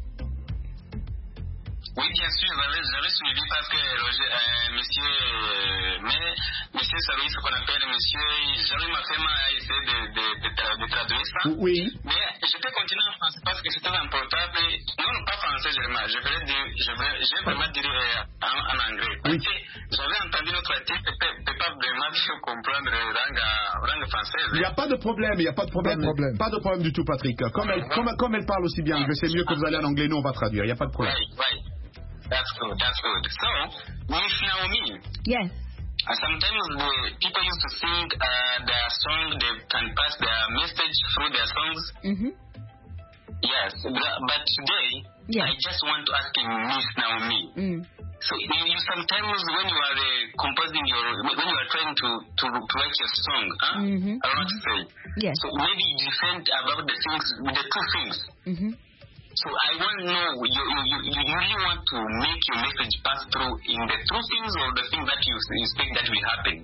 Oui, bien sûr, j'avais, j'avais suivi parce que Roger, euh, monsieur, euh, mais, monsieur Saroui, ce qu'on appelle monsieur, j'avais ma femme à essayer de, de, de, de, de traduire ça.
Oui.
Mais je peux continuer en français parce que c'est très important. Mais non, non, pas français, Germain. Je vais dire, je vais, je vais vraiment dire euh, en, en anglais. Parce
Oui.
que j'avais entendu notre article, peut peut pas vraiment comprendre langue, langue française.
Il n'y a pas de problème, il n'y a pas de problème.
Pas de problème.
Pas de problème du tout, Patrick. Comme elle, comme, comme elle parle aussi bien, je sais mieux que vous allez en anglais, nous on va traduire, il n'y a pas de problème.
Right, right. That's good, that's good. So, with Naomi,
Yes.
Uh, sometimes the people used to sing uh, their song, they can pass their message through their songs.
Mm-hmm.
Yes, but, but today,
Yeah.
I just want to ask you, Miss Naomi.
Mm.
So you, you sometimes when you are uh, composing your, when you are trying to, to, to write your song, huh?
Mhm.
I want to say.
Yes.
So maybe you different about the things, the two things.
Mm-hmm.
So I want to know, you, you, you, you really want to make your message pass through in the true things or the things that you expect that will happen?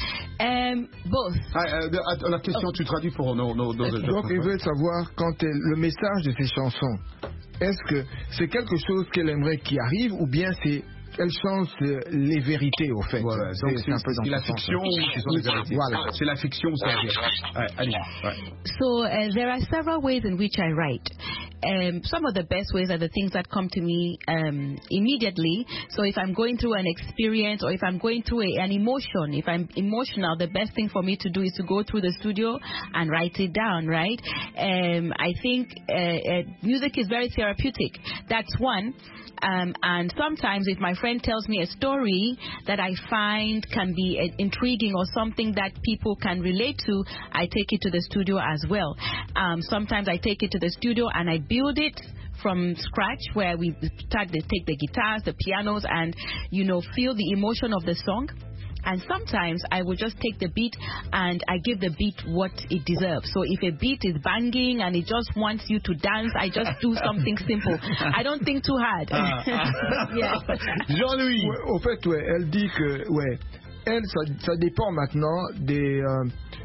Um, both.
Ah, euh, la question, tu traduis pour nos... nos, nos
Donc il veut savoir quand elle, le message de ses chansons, est-ce que c'est quelque chose qu'elle aimerait qui arrive ou bien c'est elle chante euh, les vérités au fait.
Voilà, donc c'est, c'est un peu dans
c'est
la
ce sens.
fiction ou ce sont les vérités?
Voilà.
C'est la fiction ou c'est la vérité? Ouais, allez. Ouais.
So uh, there are several ways in which I write. Um, some of the best ways are the things that come to me um, immediately. So if I'm going through an experience or if I'm going through a, an emotion, if I'm emotional, the best thing for me to do is to go through the studio and write it down, right? Um, I think uh, uh, music is very therapeutic. That's one. Um, and sometimes if my friend tells me a story that I find can be uh, intriguing or something that people can relate to, I take it to the studio as well. Um, sometimes I take it to the studio and I build it from scratch, where we start to take the guitars, the pianos, and, you know, feel the emotion of the song. And sometimes I will just take the beat and I give the beat what it deserves. So if a beat is banging and it just wants you to dance, I just do something simple. I don't think too hard. Yeah.
Jean-Louis.
Ouais, au fait, ouais, elle dit que, ouais, elle, ça, ça dépend maintenant des, euh,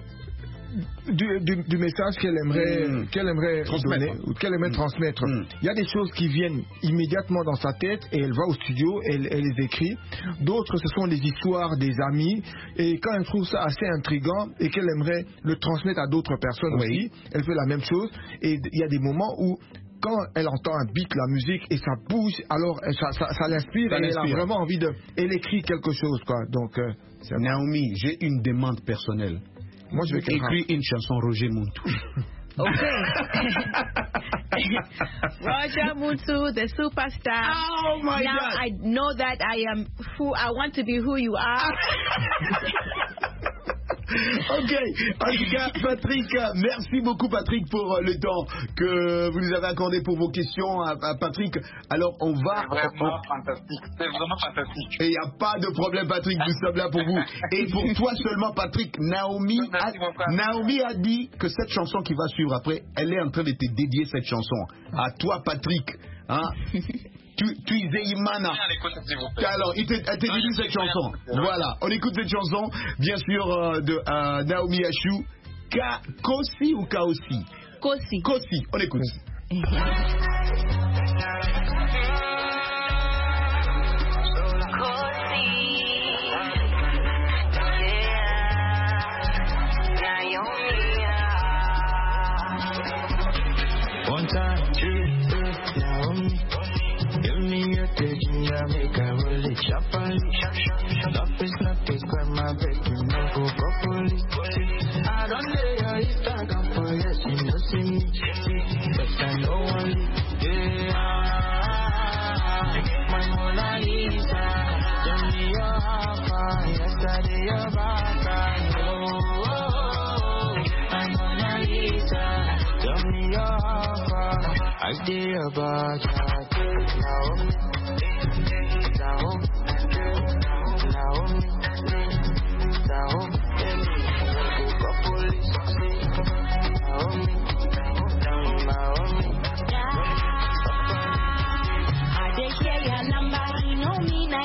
du, du, du message qu'elle aimerait,
mmh.
qu'elle aimerait
Transmettre.
donner, ou qu'elle aimerait
Mmh.
transmettre.
Mmh.
Il y a des choses qui viennent immédiatement dans sa tête et elle va au studio, elle, elle les écrit. D'autres, ce sont des histoires des amis. Et quand elle trouve ça assez intriguant et qu'elle aimerait le transmettre à d'autres personnes
Oui.
aussi, elle fait la même chose. Et il y a des moments où quand elle entend un beat, la musique, et ça bouge, alors ça, ça, ça l'inspire
Ça
et elle
l'inspire.
a vraiment envie de... Elle écrit quelque chose, quoi. Donc, euh, c'est-
Naomi, j'ai une demande personnelle.
moi, je vais qu'elle
Écris une chanson Roger Muntu.
Okay. Roger Mutu, the superstar.
Oh my
now
God.
I know that I am who I want to be who you are.
Ok, en tout cas, Patrick, merci beaucoup Patrick pour le temps que vous nous avez accordé pour vos questions. À, à Patrick, alors on va...
C'est vraiment
on-
fantastique. C'est vraiment fantastique.
Et il n'y a pas de problème Patrick, nous sommes là pour vous. Et pour toi seulement Patrick, Naomi a,
Merci beaucoup.
Naomi a dit que cette chanson qui va suivre après, elle est en train de te dédier cette chanson. À toi Patrick, hein? Tu, tu es Imana.
Viens à l'écoute, s'il vous plaît.
Alors, il t'a elle t'a dédié cette chanson. Voilà, on écoute cette chanson, bien sûr, euh, de euh, Naomi Ashou. Ka, Kosi ou Kaosi?
Kosi.
Kosi, on écoute.
One time, two, three, Naomi. Give me your dick and yeah, make I roll it sharply. Love is not this grandma, baby, no go properly. I don't lay your Instagram for yes, you know see me. But I know only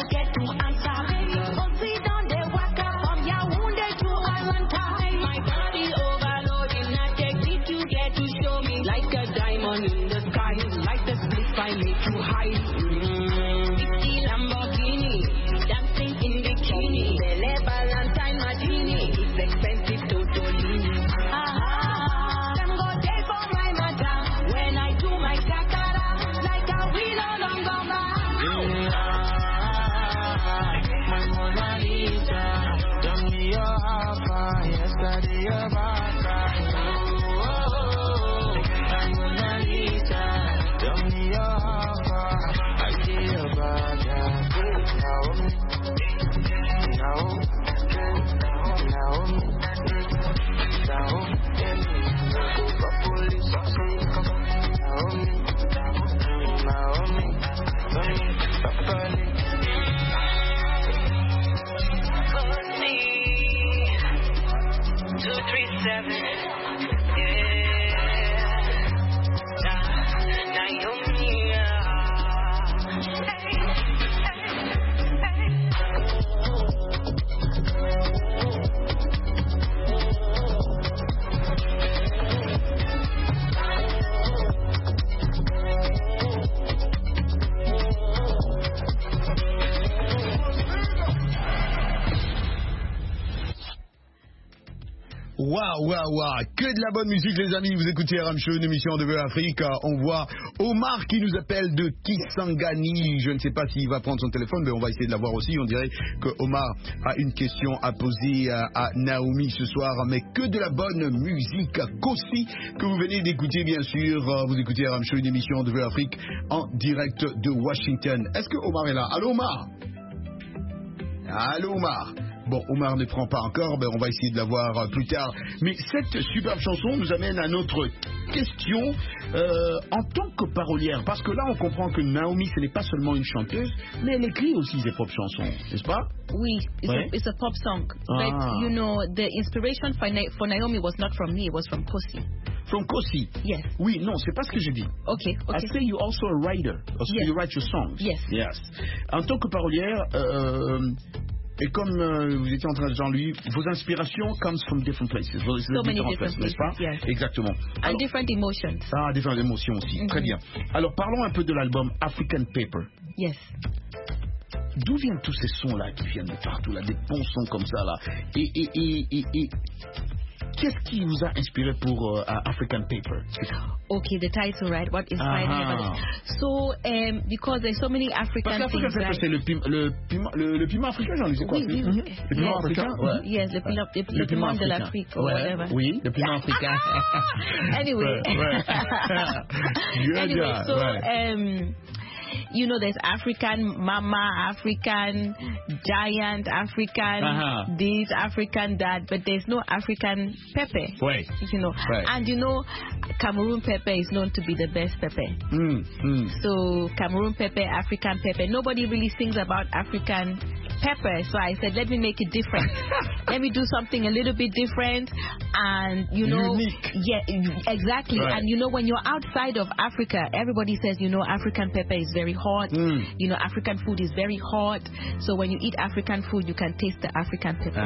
forget to answer. Pussy down the waka from Yaoundé to Atlanta. My body overloading, I technique you get to show me like a diamond in the sky, like the split I make you high. Mm. Vicky Lamborghini, dancing in bikini, Belle Valentine Martini, it's expensive Totolini. Aha, them go day for my matter when I do my shakara, like a wheel on Longoma.
My Mona Lisa, tell me your Alpha, yesterday your Baka. Oh, my Mona Lisa, tell me your Alpha, I see your Baka. Naomi, Naomi, Naomi, Naomi, go police, Naomi, Naomi, Naomi,
Two, three, seven. Yeah. Na- Naomi. Hey,
Waouh, waouh, waouh, que de la bonne musique les amis, vous écoutez R M Show, une émission de V O Afrique. On voit Omar qui nous appelle de Kisangani, je ne sais pas s'il va prendre son téléphone, mais on va essayer de l'avoir aussi. On dirait que Omar a une question à poser à, à Naomi ce soir, mais que de la bonne musique. Kossi, que vous venez d'écouter bien sûr, vous écoutez R M Show, une émission de V O Afrique en direct de Washington. Est-ce que Omar est là? Allô Omar? Allô Omar? Bon, Omar ne prend pas encore, ben on va essayer de la voir euh, plus tard. Mais cette superbe chanson nous amène à notre question euh, en tant que parolière. Parce que là, on comprend que Naomi, ce n'est pas seulement une chanteuse, mais elle écrit aussi ses propres chansons, n'est-ce pas?
Oui, it's,
Ouais.
a, it's a pop song.
Ah.
But, you know, the inspiration for, Na- for Naomi was not from me, it was from Kosi.
From Kossi?
Yes.
Oui, non, c'est pas ce que j'ai dit.
Okay,
I
okay.
say you also a writer. Also
Yes.
you write your songs.
Yes.
Yes. En tant que parolière, euh, et comme euh, vous étiez en train de dire Jean-Louis, vos inspirations comes from different places. Vos-
So many
différentes
different
places, n'est-ce pas?
places, yes.
Exactement.
And
Alors-
different emotions.
Ah, différentes émotions aussi.
Mhm.
Très bien. Alors, parlons un peu de l'album African Paper.
Yes.
D'où viennent tous ces sons-là qui viennent de partout, là, des bons sons comme ça, là? Et, et, et, et, et qu'est-ce qui vous a inspiré pour euh, African Paper?
Okay, the title, right? What inspired me
Ah.
about it? So, um, because there's so many
Parce
African
qu'African
things,
Paper,
right?
c'est le, pim- le, piment, le, le piment africain, j'en ai dit quoi?
Oui, oui,
c'est-
oui.
Le piment
Yes.
africain? Ouais.
Yes, le piment, le, le piment de l'Afrique, or
Ouais.
whatever.
Oui, le piment africain.
Anyway.
Ouais, ouais. Good
Anyway,
job,
so,
ouais.
um, you know, there's African mama, African giant, African
Uh-huh.
this, African that, but there's no African pepper.
Ouais.
You know,
Right.
and you know, Cameroon pepper is known to be the best pepper.
Mm, mm.
So Cameroon pepper, African pepper. Nobody really sings about African pepper. So I said, let me make it different. Let me do something a little bit different, and you know,
Unique.
yeah, exactly.
Right.
And you know, when you're outside of Africa, everybody says, you know, African pepper is very hot.
Mm.
You know, African food is very hot. So when you eat African food, you can taste the African pepper.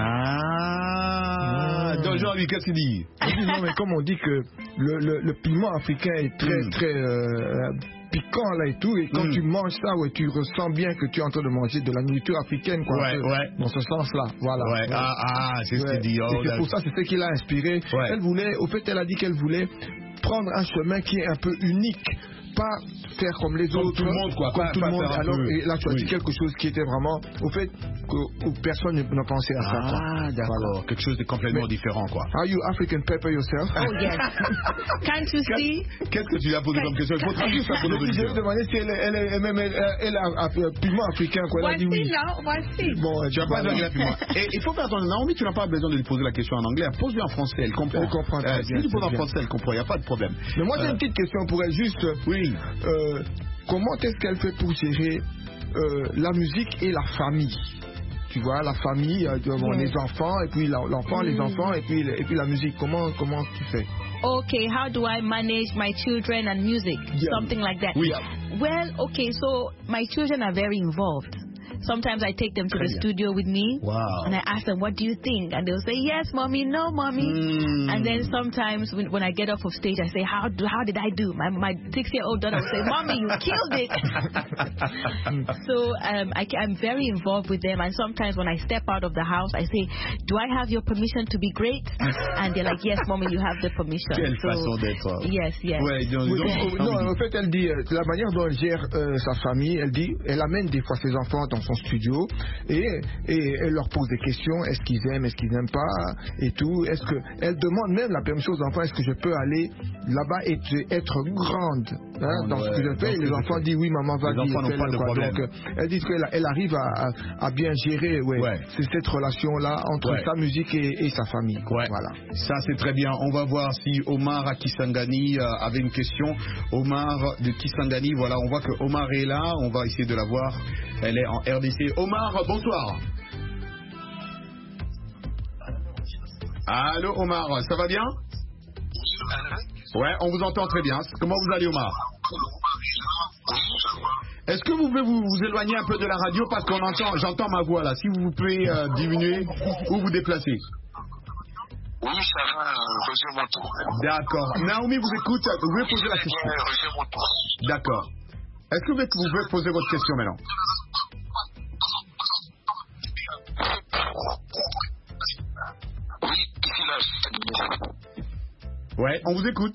Ah,
Mm.
donc Jean-Louis, qu'est-ce qu'il dit?
Je dis non, mais comme on dit que le, le, le piment africain est très,
Mm.
très euh, piquant là et tout, et quand
Mm.
tu manges ça, ouais, tu ressens bien que tu es en train de manger de la nourriture africaine, quoi.
Ouais,
un peu,
ouais.
Dans ce sens-là, voilà.
Ouais, ah, ah, c'est ce
Ouais.
qu'il dit.
Et
Oh,
c'est
d'accord.
pour ça, c'est ce qui l'a inspiré.
Ouais.
Elle voulait, au fait, elle a dit qu'elle voulait prendre un chemin qui est un peu unique, pas faire comme les
Comme
autres,
tout le monde, quoi,
comme
pas-
tout
pas
le monde.
faire un
Alors,
peu-
et là, tu as dit
oui.
quelque chose qui était vraiment, au fait, que, où personne n'a pensé à ça. quoi.
Ah, d'accord.
Voilà.
Quelque chose de complètement
Mais-
différent, quoi.
Are you African pepper yourself?
Oh yes. Can't you see?
Qu'est-ce que tu lui as posé comme question? Il faut traduire ça pour nos
Je lui ai
auditeurs.
demandé si elle, elle, elle, même elle, elle a un piment africain. Quoi. Elle a dit oui.
now, voici.
Bon,
Tu n'as pas besoin de la piment. Et il faut faire attention. Naomi, tu n'as pas besoin de lui poser la question en anglais. Pose-lui en français, elle comprend.
Elle comprend très
Euh, si
bien,
tu poses
c'est
en
bien.
français, elle comprend. Il n'y a pas de problème.
Mais moi, j'ai
Euh,
une petite question pour elle. Juste,
Oui.
euh, comment est-ce qu'elle fait pour gérer euh, la musique et la famille? Tu vois, la famille, euh, bon,
Yes.
les enfants, et puis la- l'enfant, les
Mm.
enfants, et puis, et puis la musique. Comment, comment tu fais?
Okay, how do I manage my children and music?
Yeah.
Something like that.
Oui.
Well, okay, so my children are very involved. sometimes I take them to
Très
the
bien.
studio with me.
Wow.
And I ask them, what do you think? And they'll say, yes, mommy, no, mommy.
Mm.
And then sometimes when, when I get off of stage, I say, how do, how did I do? My, my six-year-old daughter will say, mommy, you killed it. So um, I, I'm very involved with them. And sometimes when I step out of the house, I say, do I have your permission to be great? And they're like, yes, mommy, you have the permission.
Quelle
so,
façon d'être.
Yes, yes.
Ouais, donc,
Oui,
donc,
non, non, en fait, elle dit, euh, la manière dont elle gère euh, sa famille, elle dit, elle amène des fois ses enfants dans son studio et, et elle leur pose des questions, est-ce qu'ils aiment, est-ce qu'ils n'aiment pas, et tout, est-ce que, elle demande même la permission aux enfants, est-ce que je peux aller là-bas et t- être grande, hein, dans
ouais,
ce que je fais, et
dans ce
les
que
enfants
je fais.
disent, oui, maman, va
Les enfants n'ont pas de problème.
Donc, euh, elle dit qu'elle elle arrive à, à, à bien gérer, ouais,
Ouais.
c'est cette relation-là entre
Ouais.
sa musique et, et sa famille.
Ouais.
Voilà.
Ça c'est très bien. On va voir si Omar à Kisangani euh, avait une question. Omar de Kisangani, voilà, on voit que Omar est là. On va essayer de la voir. Elle est en R D C. Omar, bonsoir. Allô Omar, ça va bien? Ouais, on vous entend très bien. Comment vous allez Omar? Est-ce que vous pouvez vous, vous éloigner un peu de la radio parce qu'on entend, j'entends ma voix là. Si vous pouvez euh, diminuer ou vous déplacer.
Oui, ça va, Roger Montour.
D'accord. Naomi vous écoute, vous pouvez poser la question.
Roger Montour.
D'accord. Est-ce que vous pouvez, vous pouvez poser votre question maintenant?
Oui, ici là.
Ouais, on vous écoute.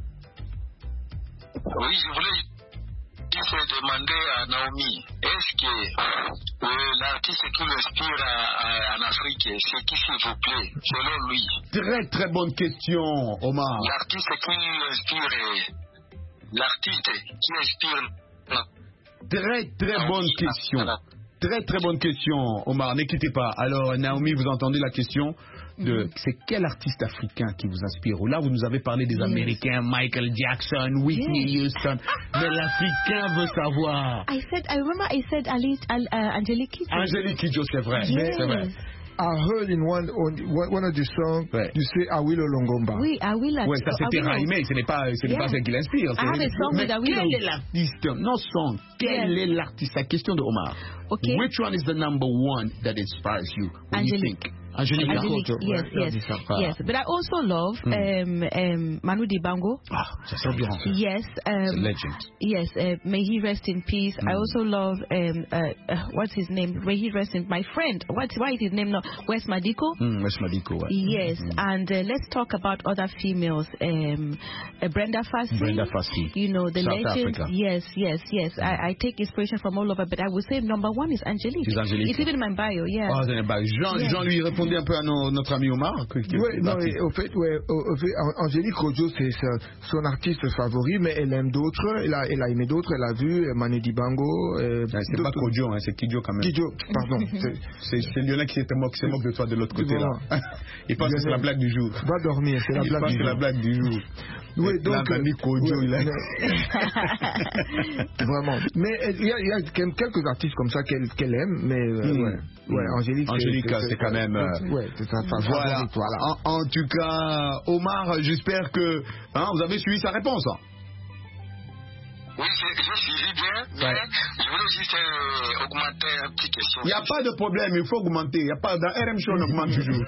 Oui, je voulais juste demander à Naomi, est-ce que euh, l'artiste qui l'inspire à- à- en Afrique, c'est qui s'il vous plaît, selon lui?
Très très bonne question, Omar.
L'artiste qui inspire, euh, l'artiste qui inspire.
Très très bonne question. Très très bonne question, Omar. Ne quittez pas. Alors, Naomi, vous entendez la question de c'est quel artiste africain qui vous inspire? Là, vous nous avez parlé des Américains, Michael Jackson, Whitney Houston. Mais l'Africain veut savoir.
I said, I remember I said Ali, Al, uh, Angelique Kidjo.
Angélique Kidjo, c'est vrai.
Yes.
C'est vrai.
I heard in one, on, one of the songs,
Ouais.
you say Awilo Longomba.
Oui, Awila.
Ouais, ça c'était
Awilo.
Raimé, ce n'est pas, ce n'est
Yeah.
pas celle qui l'inspire.
I have a song
Mais
with Awilo.
quel est l'artiste? Non, son. Quel
Yes.
est l'artiste? La question de Omar.
Okay.
Which one is the number one that inspires you? When you
Angelique.
think? Angelique.
Angelique, yes, yes, yes. But I also love um, um, Manu Dibango.
Ah, ça c'est bien.
Yes.
C'est
Um,
legend.
yes, uh, may he rest in peace. I also love, um, uh, uh, what's his name? May he rest in my friend. What's, why is his name now? Wes Madiko?
Mm, Wes Madiko, ouais.
Yes, and uh, let's talk about other females. Um, uh, Brenda Fassie.
Brenda Fassie.
You know, the
South
legend.
Africa.
Yes, yes, yes. I, I take inspiration from all over, but I would say number one is Angelique.
C'est Angélique.
It's even in my bio, yeah.
Oh, c'est bah, Jean,
Yeah.
Jean lui répondait un peu à no- notre ami Omar. que- que-
Oui, non,
l'artiste.
et au fait, ouais, au, au fait, An- Angélique Kidjo, c'est sa- son artiste favori, mais elle aime d'autres. Elle a, elle a aimé d'autres. Elle a vu euh, Manu Dibango. Euh,
Ah, c'est pas
d'autres-
Kodjo, hein, c'est Kidjo quand même.
Kidjo, pardon. C'est-
C'est c'est Lionel qui s'est moque, qui se moque de toi de l'autre côté là.
Bon.
Il pense que c'est la blague du jour.
Va dormir, c'est la
Il
blague
pense
du
que c'est la
jour.
blague du jour.
Oui,
Et
donc,
là, Manu
euh,
Kodjo,
ouais,
il a...
Vraiment. Mais euh, il y, a- il y a quand même quelques artistes comme ça qu'elle qu'elle aime, mais euh,
Mm.
ouais. Ouais,
Mm.
Angélique,
Angélique, c'est quand même, euh,
ouais, c'est sa sa
Voilà.
favorite, voilà.
En, en tout cas, Omar, j'espère que hein, vous avez suivi sa réponse. Hein.
Oui, je, je suivis bien, mais
Ouais.
je voulais juste euh, augmenter un petit question.
Il n'y a pas de problème, il faut augmenter. Il y a pas, dans R M Show, on augmente toujours.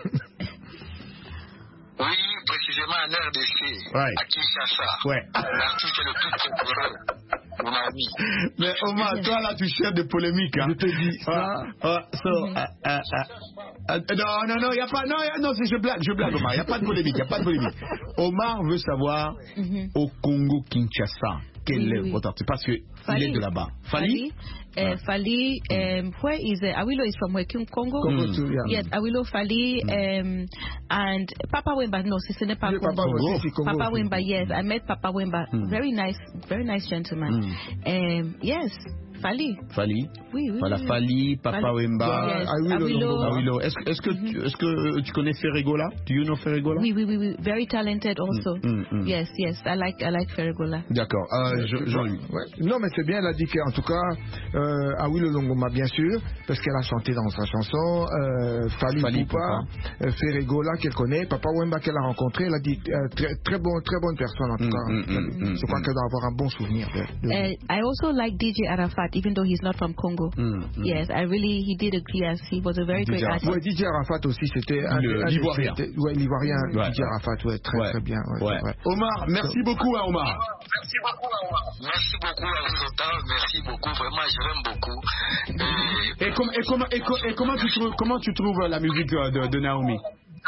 Oui, précisément en R D C,
Ouais.
à Kinshasa.
Ouais.
L'artiste le plus populaire, mon ami.
Mais Omar, toi là, tu cherches des polémiques. Hein.
Je te dis ça.
Ah, ah, so, ah, ah, ah, ah, non, non, non, il n'y a pas. Non, y a- non, c'est- je blague, je blague, Omar. Il n'y a pas de polémique, il n'y a pas de polémique. Omar veut savoir au Congo-Kinshasa, quel
Oui,
est
oui.
votre artiste? Parce qu'il est de là-bas. Fali?
Uh, Fali, um, where is uh, Awilo is from where King Congo.
Congo
Mm.
too, yeah.
Yes, Awilo Fali, um, and Papa Wemba. No, c'est ce n'est pas
Oui,
Congo.
Papa Wemba, si, Congo
Papa
aussi.
Wemba, yes, I met Papa Wemba.
Mm.
Very nice, very nice gentleman. Um, yes, Fali.
Fali?
Oui, oui.
Voilà,
oui.
Fali, Papa
Fali.
Wemba.
Yes,
Awilo
Awilo.
Longomba.
Awilo. Est-ce est-ce que, tu- est-ce que tu connais Ferregola? Do you know Ferregola?
Oui, oui, oui, oui. Very talented also.
Mm, mm, mm.
Yes, yes. I like, I like Ferregola.
D'accord. Euh, je- Jean-Louis.
Ouais. Non, mais c'est bien, elle a dit qu'en tout cas, euh, Awi Lolongoma, bien sûr, parce qu'elle a chanté dans sa chanson, euh, Fali Poupa, euh, Ferregola qu'elle connaît, Papa Wemba qu'elle a rencontré, elle a dit euh, très, très, bon, très bonne personne en tout
mm,
cas.
Mm, mm,
je crois mm. qu'elle doit avoir un bon souvenir de, de
uh, I also like D J Arafat, even though he's not from Congo.
Mm, mm.
Yes, I really, he did agree as he was a very
D J
great artist.
Ouais, D J Arafat aussi, c'était un,
Le,
un
l'Ivoirien.
Ouais, l'Ivoirien,
ouais,
D J Arafat, ouais, très ouais. très bien. Ouais,
ouais.
Ouais.
Omar, merci beaucoup à Omar.
Merci beaucoup, Omar. Merci beaucoup à vous autant, merci beaucoup, vraiment, je l'aime beaucoup. Et,
et, com- et, com- et, com- et comment, tu trouves, comment tu trouves la musique de, de Naomi?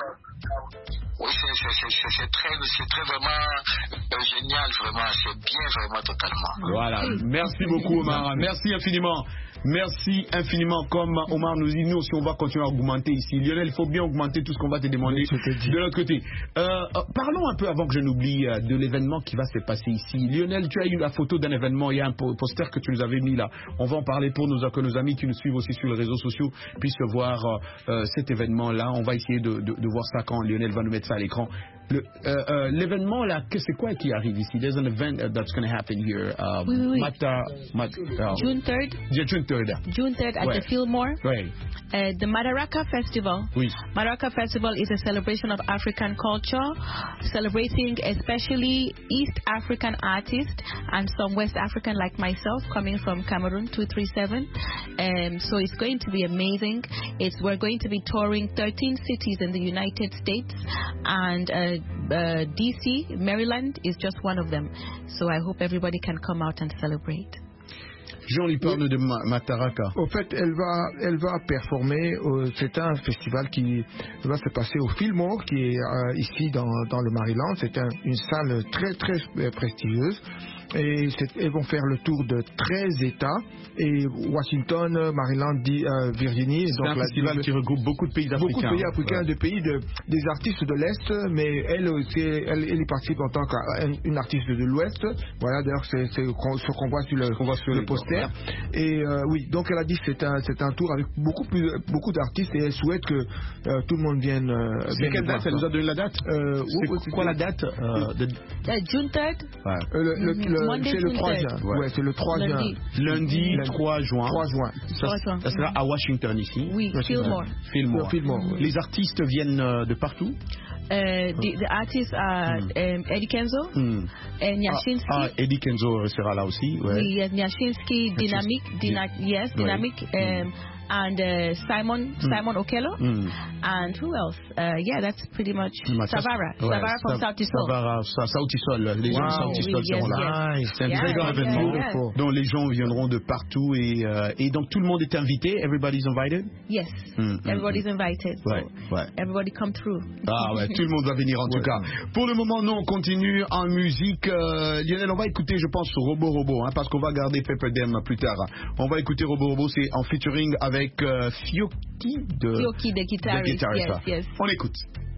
Oui, c'est, c'est, c'est, c'est, très, c'est très vraiment euh, génial, vraiment, c'est bien, vraiment, totalement.
Voilà, merci beaucoup Omar, merci infiniment. Merci infiniment. Comme Omar nous dit, nous aussi on va continuer à augmenter ici. Lionel, il faut bien augmenter tout ce qu'on va te demander de l'autre côté. Euh, parlons un peu avant que je n'oublie de l'événement qui va se passer ici. Lionel, tu as eu la photo d'un événement, il y a un poster que tu nous avais mis là. On va en parler pour nos, que nos amis qui nous suivent aussi sur les réseaux sociaux puissent voir euh, cet événement là. On va essayer de, de, de voir ça quand Lionel va nous mettre ça à l'écran. Le, euh, euh, l'événement là, c'est quoi qui arrive ici? There's an event uh, that's going to happen here. Um,
oui, oui, oui.
Mata, Mat, uh,
June third.
Yeah, June third.
June third at
ouais.
the Fillmore.
Ouais.
Uh, the Madaraka Festival.
Oui.
Madaraka Festival is a celebration of African culture, celebrating especially East African artists and some West African like myself coming from Cameroon two three seven. Um, so it's going to be amazing. It's we're going to be touring thirteen cities in the United States, and uh, uh, D C, Maryland is just one of them. So I hope everybody can come out and celebrate.
Jean lui parle oui. de Madaraka.
Au fait, elle va, elle va performer. Euh, c'est un festival qui va se passer au Fillmore, qui est euh, ici dans, dans le Maryland. C'est un, une salle très très prestigieuse. Et ils vont faire le tour de treize États et Washington, Maryland, euh, Virginie.
C'est donc un la, festival de, qui regroupe beaucoup de pays africains.
Beaucoup de pays africains, ouais. de pays de, des artistes de l'Est, mais elle, elle, elle y participe en tant qu'une artiste de l'Ouest. Voilà, d'ailleurs, c'est ce qu'on voit sur le, voit sur le poster. Ouais. Et euh, oui, donc elle a dit que c'est un, c'est un tour avec beaucoup, plus, beaucoup d'artistes et elle souhaite que euh, tout le monde vienne. Euh,
c'est quelle date? Elle nous a donné la date? euh, C'est oh, quoi la date? euh, de...
uh, June third.
Ouais.
Euh, le, le, le,
Monday,
c'est le trois juin. Ouais. ouais, c'est le trois juin.
Lundi, trois juin.
trois juin.
Ça, ça sera à Washington ici.
Oui, Fillmore.
Fillmore.
Fillmore. Ouais.
Les artistes viennent de partout.
Uh, the, the artists are mm. um, Eddie Kenzo mm. and Nyashinsky.
Ah, ah, Eddie Kenzo sera là aussi. Ouais.
Oui, yes, Nyashinsky, Dynamic, Dyna, yes, Dynamic. Ouais. Um, and uh, Simon mm. Simon Okello mm. and who else? Uh, yeah, that's pretty much Savara.
Ouais,
Savara from
Sa-
Sauti Sol.
Savara, Sauti Sol. Les gens de Sauti Sol seront là.
Yes.
C'est un
yeah,
très grand
yeah,
événement
yeah, yeah.
dont les gens viendront de partout et, euh, et donc tout le monde est invité. Everybody's invited.
Yes, mm, everybody's mm, invited. So
ouais, ouais.
Everybody come through.
Ah ouais, tout le monde va venir en tout ouais. cas. Pour le moment, nous on continue en musique. Euh, Lionel, on va écouter, je pense, Robo Robo, hein, parce qu'on va garder Pepper Dem plus tard. On va écouter Robo Robo, c'est en featuring avec euh, Fioki de
Fioki, the guitarist. Yes, yes.
On écoute.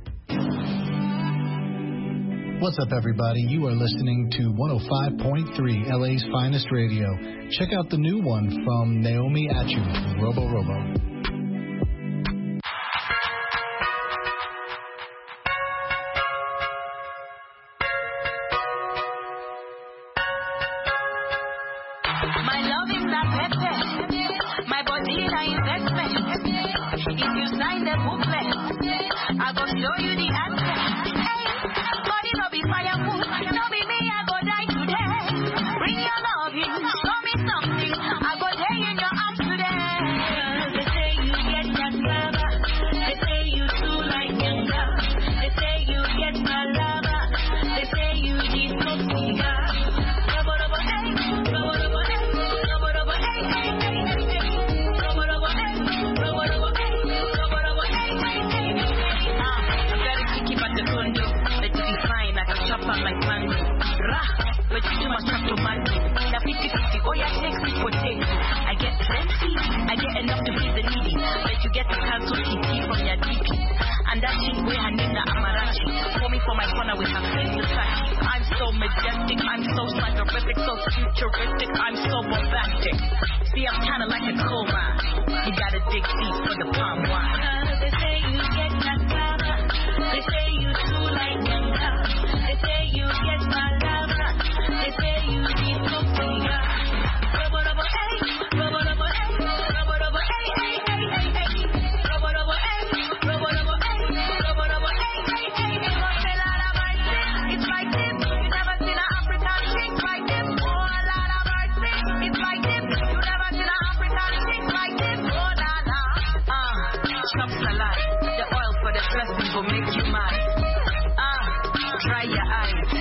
What's up, everybody? You are listening to one oh five point three, L A's finest radio. Check out the new one from Naomi Achu, Robo Robo.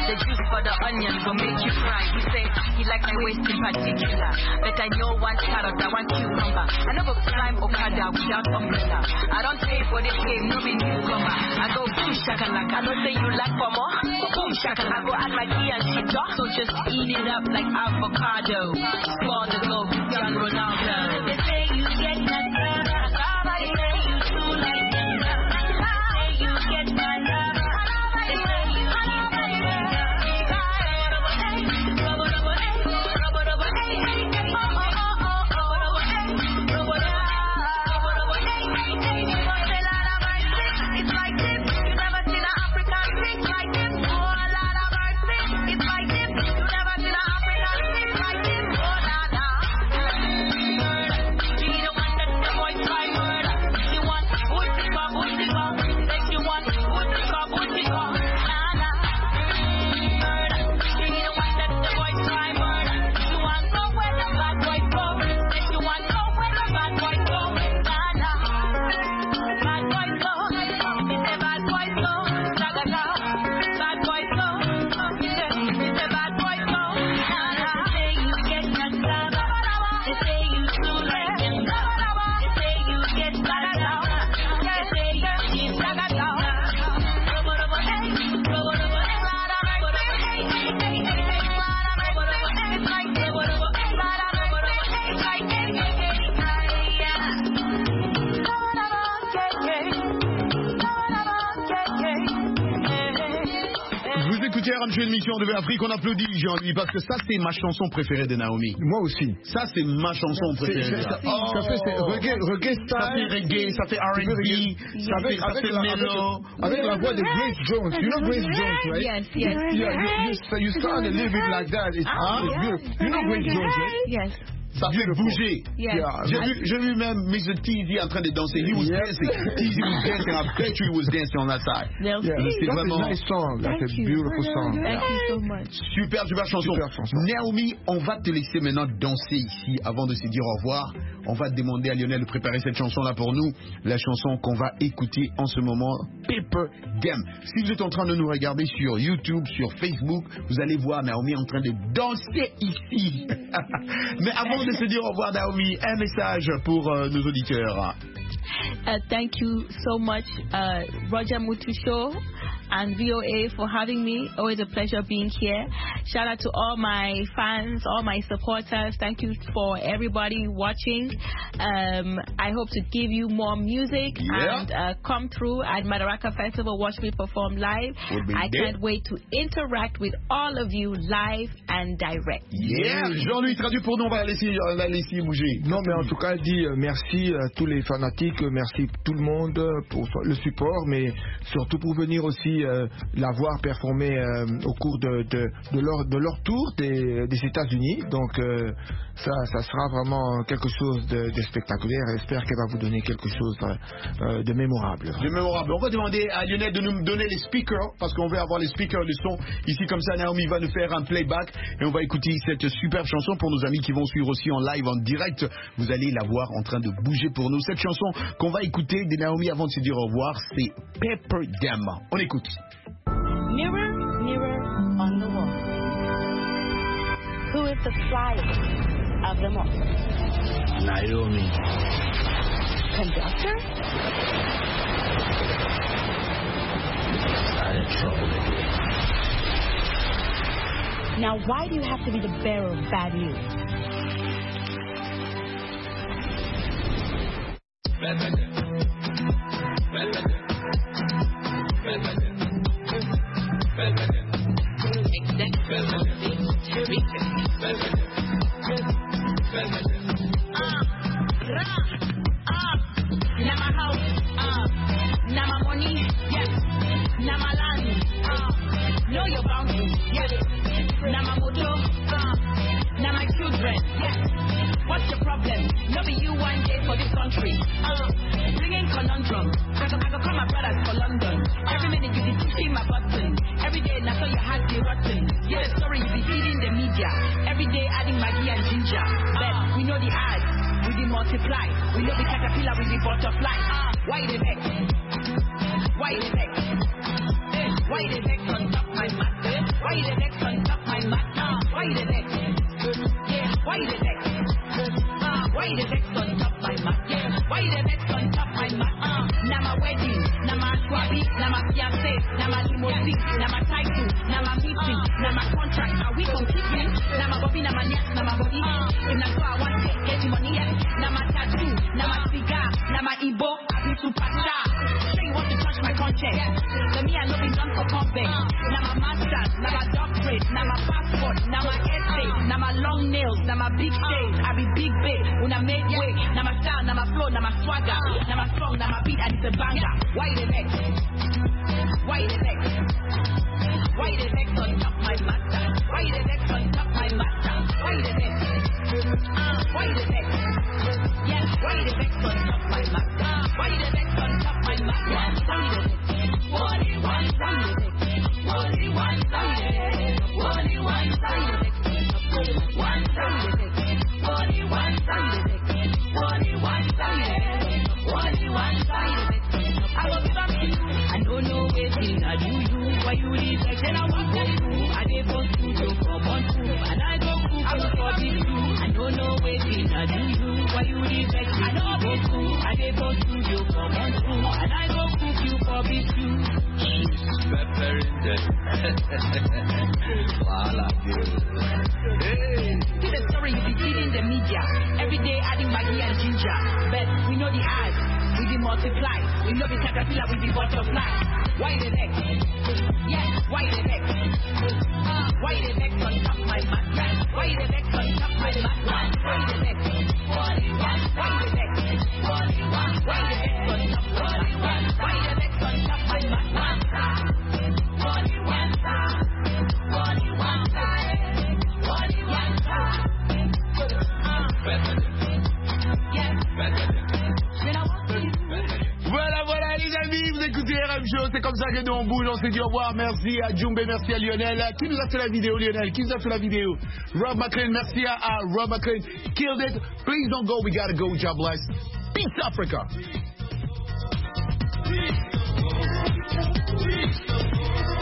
The juice for the onion will make you cry. He say he like my waist in particular. But I know one carrot, I want cucumber. I never climb Okada without umbrella. I don't pay for this game, no be newcomer. I go boom shakalaka. I don't say you like for more. Boom shakalaka. I go add my tea and shit. So just eat it up like avocado. Score the goal, Cristiano Ronaldo. They say you get that girl. They say you too like them. They say you get my love. They say you keep that girl. It's like this. You never seen an African thing like this. Oh, Lord have mercy. It's like this. You never seen an African thing like this. Oh, la la. She the one that the boys try murder. She want booty go, booty go. Like she want booty go, booty go. La la. She the one that the boys try murder. She want go where the bad boys go. Like she want go where the bad boys go. La la. Bad boys go. It's a bad boys go. La la la. Bad boys go. It's a it's a bad boys go. La la. They say you get that love. They say you too like them. They say you get that love. They say you keep that love. Robo robo hey, robo robo hey, robo robo hey, hey hey hey, robo robo hey, like robo robo hey, robo robo hey, like hey hey hey, yeah.
Vous écoutez R M G, une émission de Afrique, on applaudit Jean-Louis parce que ça c'est ma chanson préférée de Naomi.
Moi aussi.
Ça c'est ma chanson préférée.
C'est- c'est- ça-
Oh.
ça fait c'est reggae, reggae style.
Ça fait reggae, ça fait R and B, ça
Avec,
fait, ça
avec,
fait
la,
mellow.
avec, avec la voix de Grace Jones. You know Grace Jones, right?
Yes, yes.
Yeah, you, you, you sound a little bit like that. It's,
Ah,
it's
yeah.
beautiful. You know Grace Jones, right?
Yes.
Ça fait bouger.
Yes.
Yeah.
J'ai vu, j'ai vu même mister Teasy en train de danser. He was
Yeah.
dancing. Teasy was dancing. I bet you he was dancing on that side.
They'll
Yeah,
see.
c'est
that's
vraiment-
a nice song. That's
Thank
a
you.
beautiful song.
Thank you so much.
Super, super chanson.
Super chanson.
Naomi, on va te laisser maintenant danser ici avant de se dire au revoir. On va demander à Lionel de préparer cette chanson-là pour nous. La chanson qu'on va écouter en ce moment, Pepper Dem. Si vous êtes en train de nous regarder sur YouTube, sur Facebook, vous allez voir Naomi en train de danser ici. Mais avant de se dire au revoir, Naomi, un message pour euh, nos auditeurs.
Uh, thank you so much, uh, Roger Mutusho and V O A for having me. Always a pleasure being here. Shout out to all my fans, all my supporters. Thank you for everybody watching. Um, I hope to give you more music
Yeah.
and uh, come through at Madaraka Festival. Watch me perform live.
We'll be
I
there.
can't wait to interact with all of you live and direct.
Yeah, Jean-Louis traduit pour nous, on va la laisser, on va la laisser bouger.
Non, mais en tout cas, elle dit euh, merci à tous les fanatiques, euh, merci tout le monde euh, pour le support, mais surtout pour venir aussi euh, la voir performer euh, au cours de, de, de, leur, de leur tour des, des États-Unis. Donc, euh, ça, ça sera vraiment quelque chose de, de spectaculaire. J'espère qu'elle va vous donner quelque chose euh, de mémorable.
De mémorable. On va demander à Lionel de nous donner les speakers parce qu'on veut avoir les speakers de son. Ici, comme ça, Naomi va nous faire un playback et on va écouter cette superbe chanson pour nos amis qui vont suivre aussi en live, en direct. Vous allez la voir en train de bouger pour nous. Cette chanson qu'on va écouter de Naomi avant de se dire au revoir, c'est Pepper Dem. On écoute.
Mirror, mirror on the wall. Who is the flyest of them all?
Naomi.
Conductor?
I'm in trouble again.
Now, why do you have to be the bearer of bad news?
Now my house, uh, now my money, yes. Now my land, uh, know your boundaries, yes. Now my motor, uh, now my children, yes. What's your problem? No be you one day for this country, uh, bringing conundrum. I go, I go call my brothers for London. Every minute you be pushing my button. Every day now so your heart be rotten. Yeah, the story you be feeding the media. Every day adding Maggie and ginger. But we know the odds. We we be multiply. We know the caterpillar, we be butterfly. Uh, why the vex? Why the vex? Eh, why the vex on top my mat? Why the vex on top my mat? Uh, why the vex? Yeah, why the vex? Uh, why the vex on top my mat? Yeah, why the vex on top my mat? Uh, now my wedding, now my swabby, now my fiancé, now my limousine, now my title, now my meeting, now my contract, now we competing, now my bobby, now my neck, now my body. If not so I want to get the money, now my tattoo, now my cigar, now my Igbo, I be superstar. Say you want to touch my conscience, let me I know be done for company. Now my masters, now my doctorate, now my passport, now my essay, now my long nails, now my big shades, I be big babe, when I make way, now my style, now my flow, now my swagger, now my song, now my beat, and it's a banger. Why the vex? Why the vex? Why the vex on top my master? Why the vex on top my master? Why the vex? Uh, why the vex? Yes, why the vex on top my master? Why the vex on top my master? Why the vex? Only one side. Only one side. Only one side. One side. Only one side. Only one side. Only one side. I will be back to you. I don't know waiting. I do you. Why you leave? Like then I want to do. I did go to you. Come on to. And I go cook. I will for this you. I don't know waiting. I do you. Why you leave? Like I know go to. I did go to you. Come on to. And I go cook you for this you.
Pepper in there. Voila, hey.
See the story you be feeding the media. Every day adding Maggie and ginger. But we know the ads. We be multiply. We know the caterpillar, we be butterfly. Why the vex? Yes, why the vex? Uh, why the vex on top my mat? Yes, why the vex on top my mat? Why the vex? Why the vex? Why the vex on top my mat? Why the vex on top my mat? Only one side. Only one side. Only one side.
Better.
Yes.
Better.
Voilà, voilà les amis, vous écoutez R M Show, c'est comme ça que nous on bouge, on s'est dit au revoir, merci à Jumbe, merci à Lionel, qui nous a fait la vidéo Lionel, qui nous a fait la vidéo, Rob McLean, merci à, à Rob McLean, killed it, please don't go, we gotta go, God bless, peace Africa. Peace. Peace.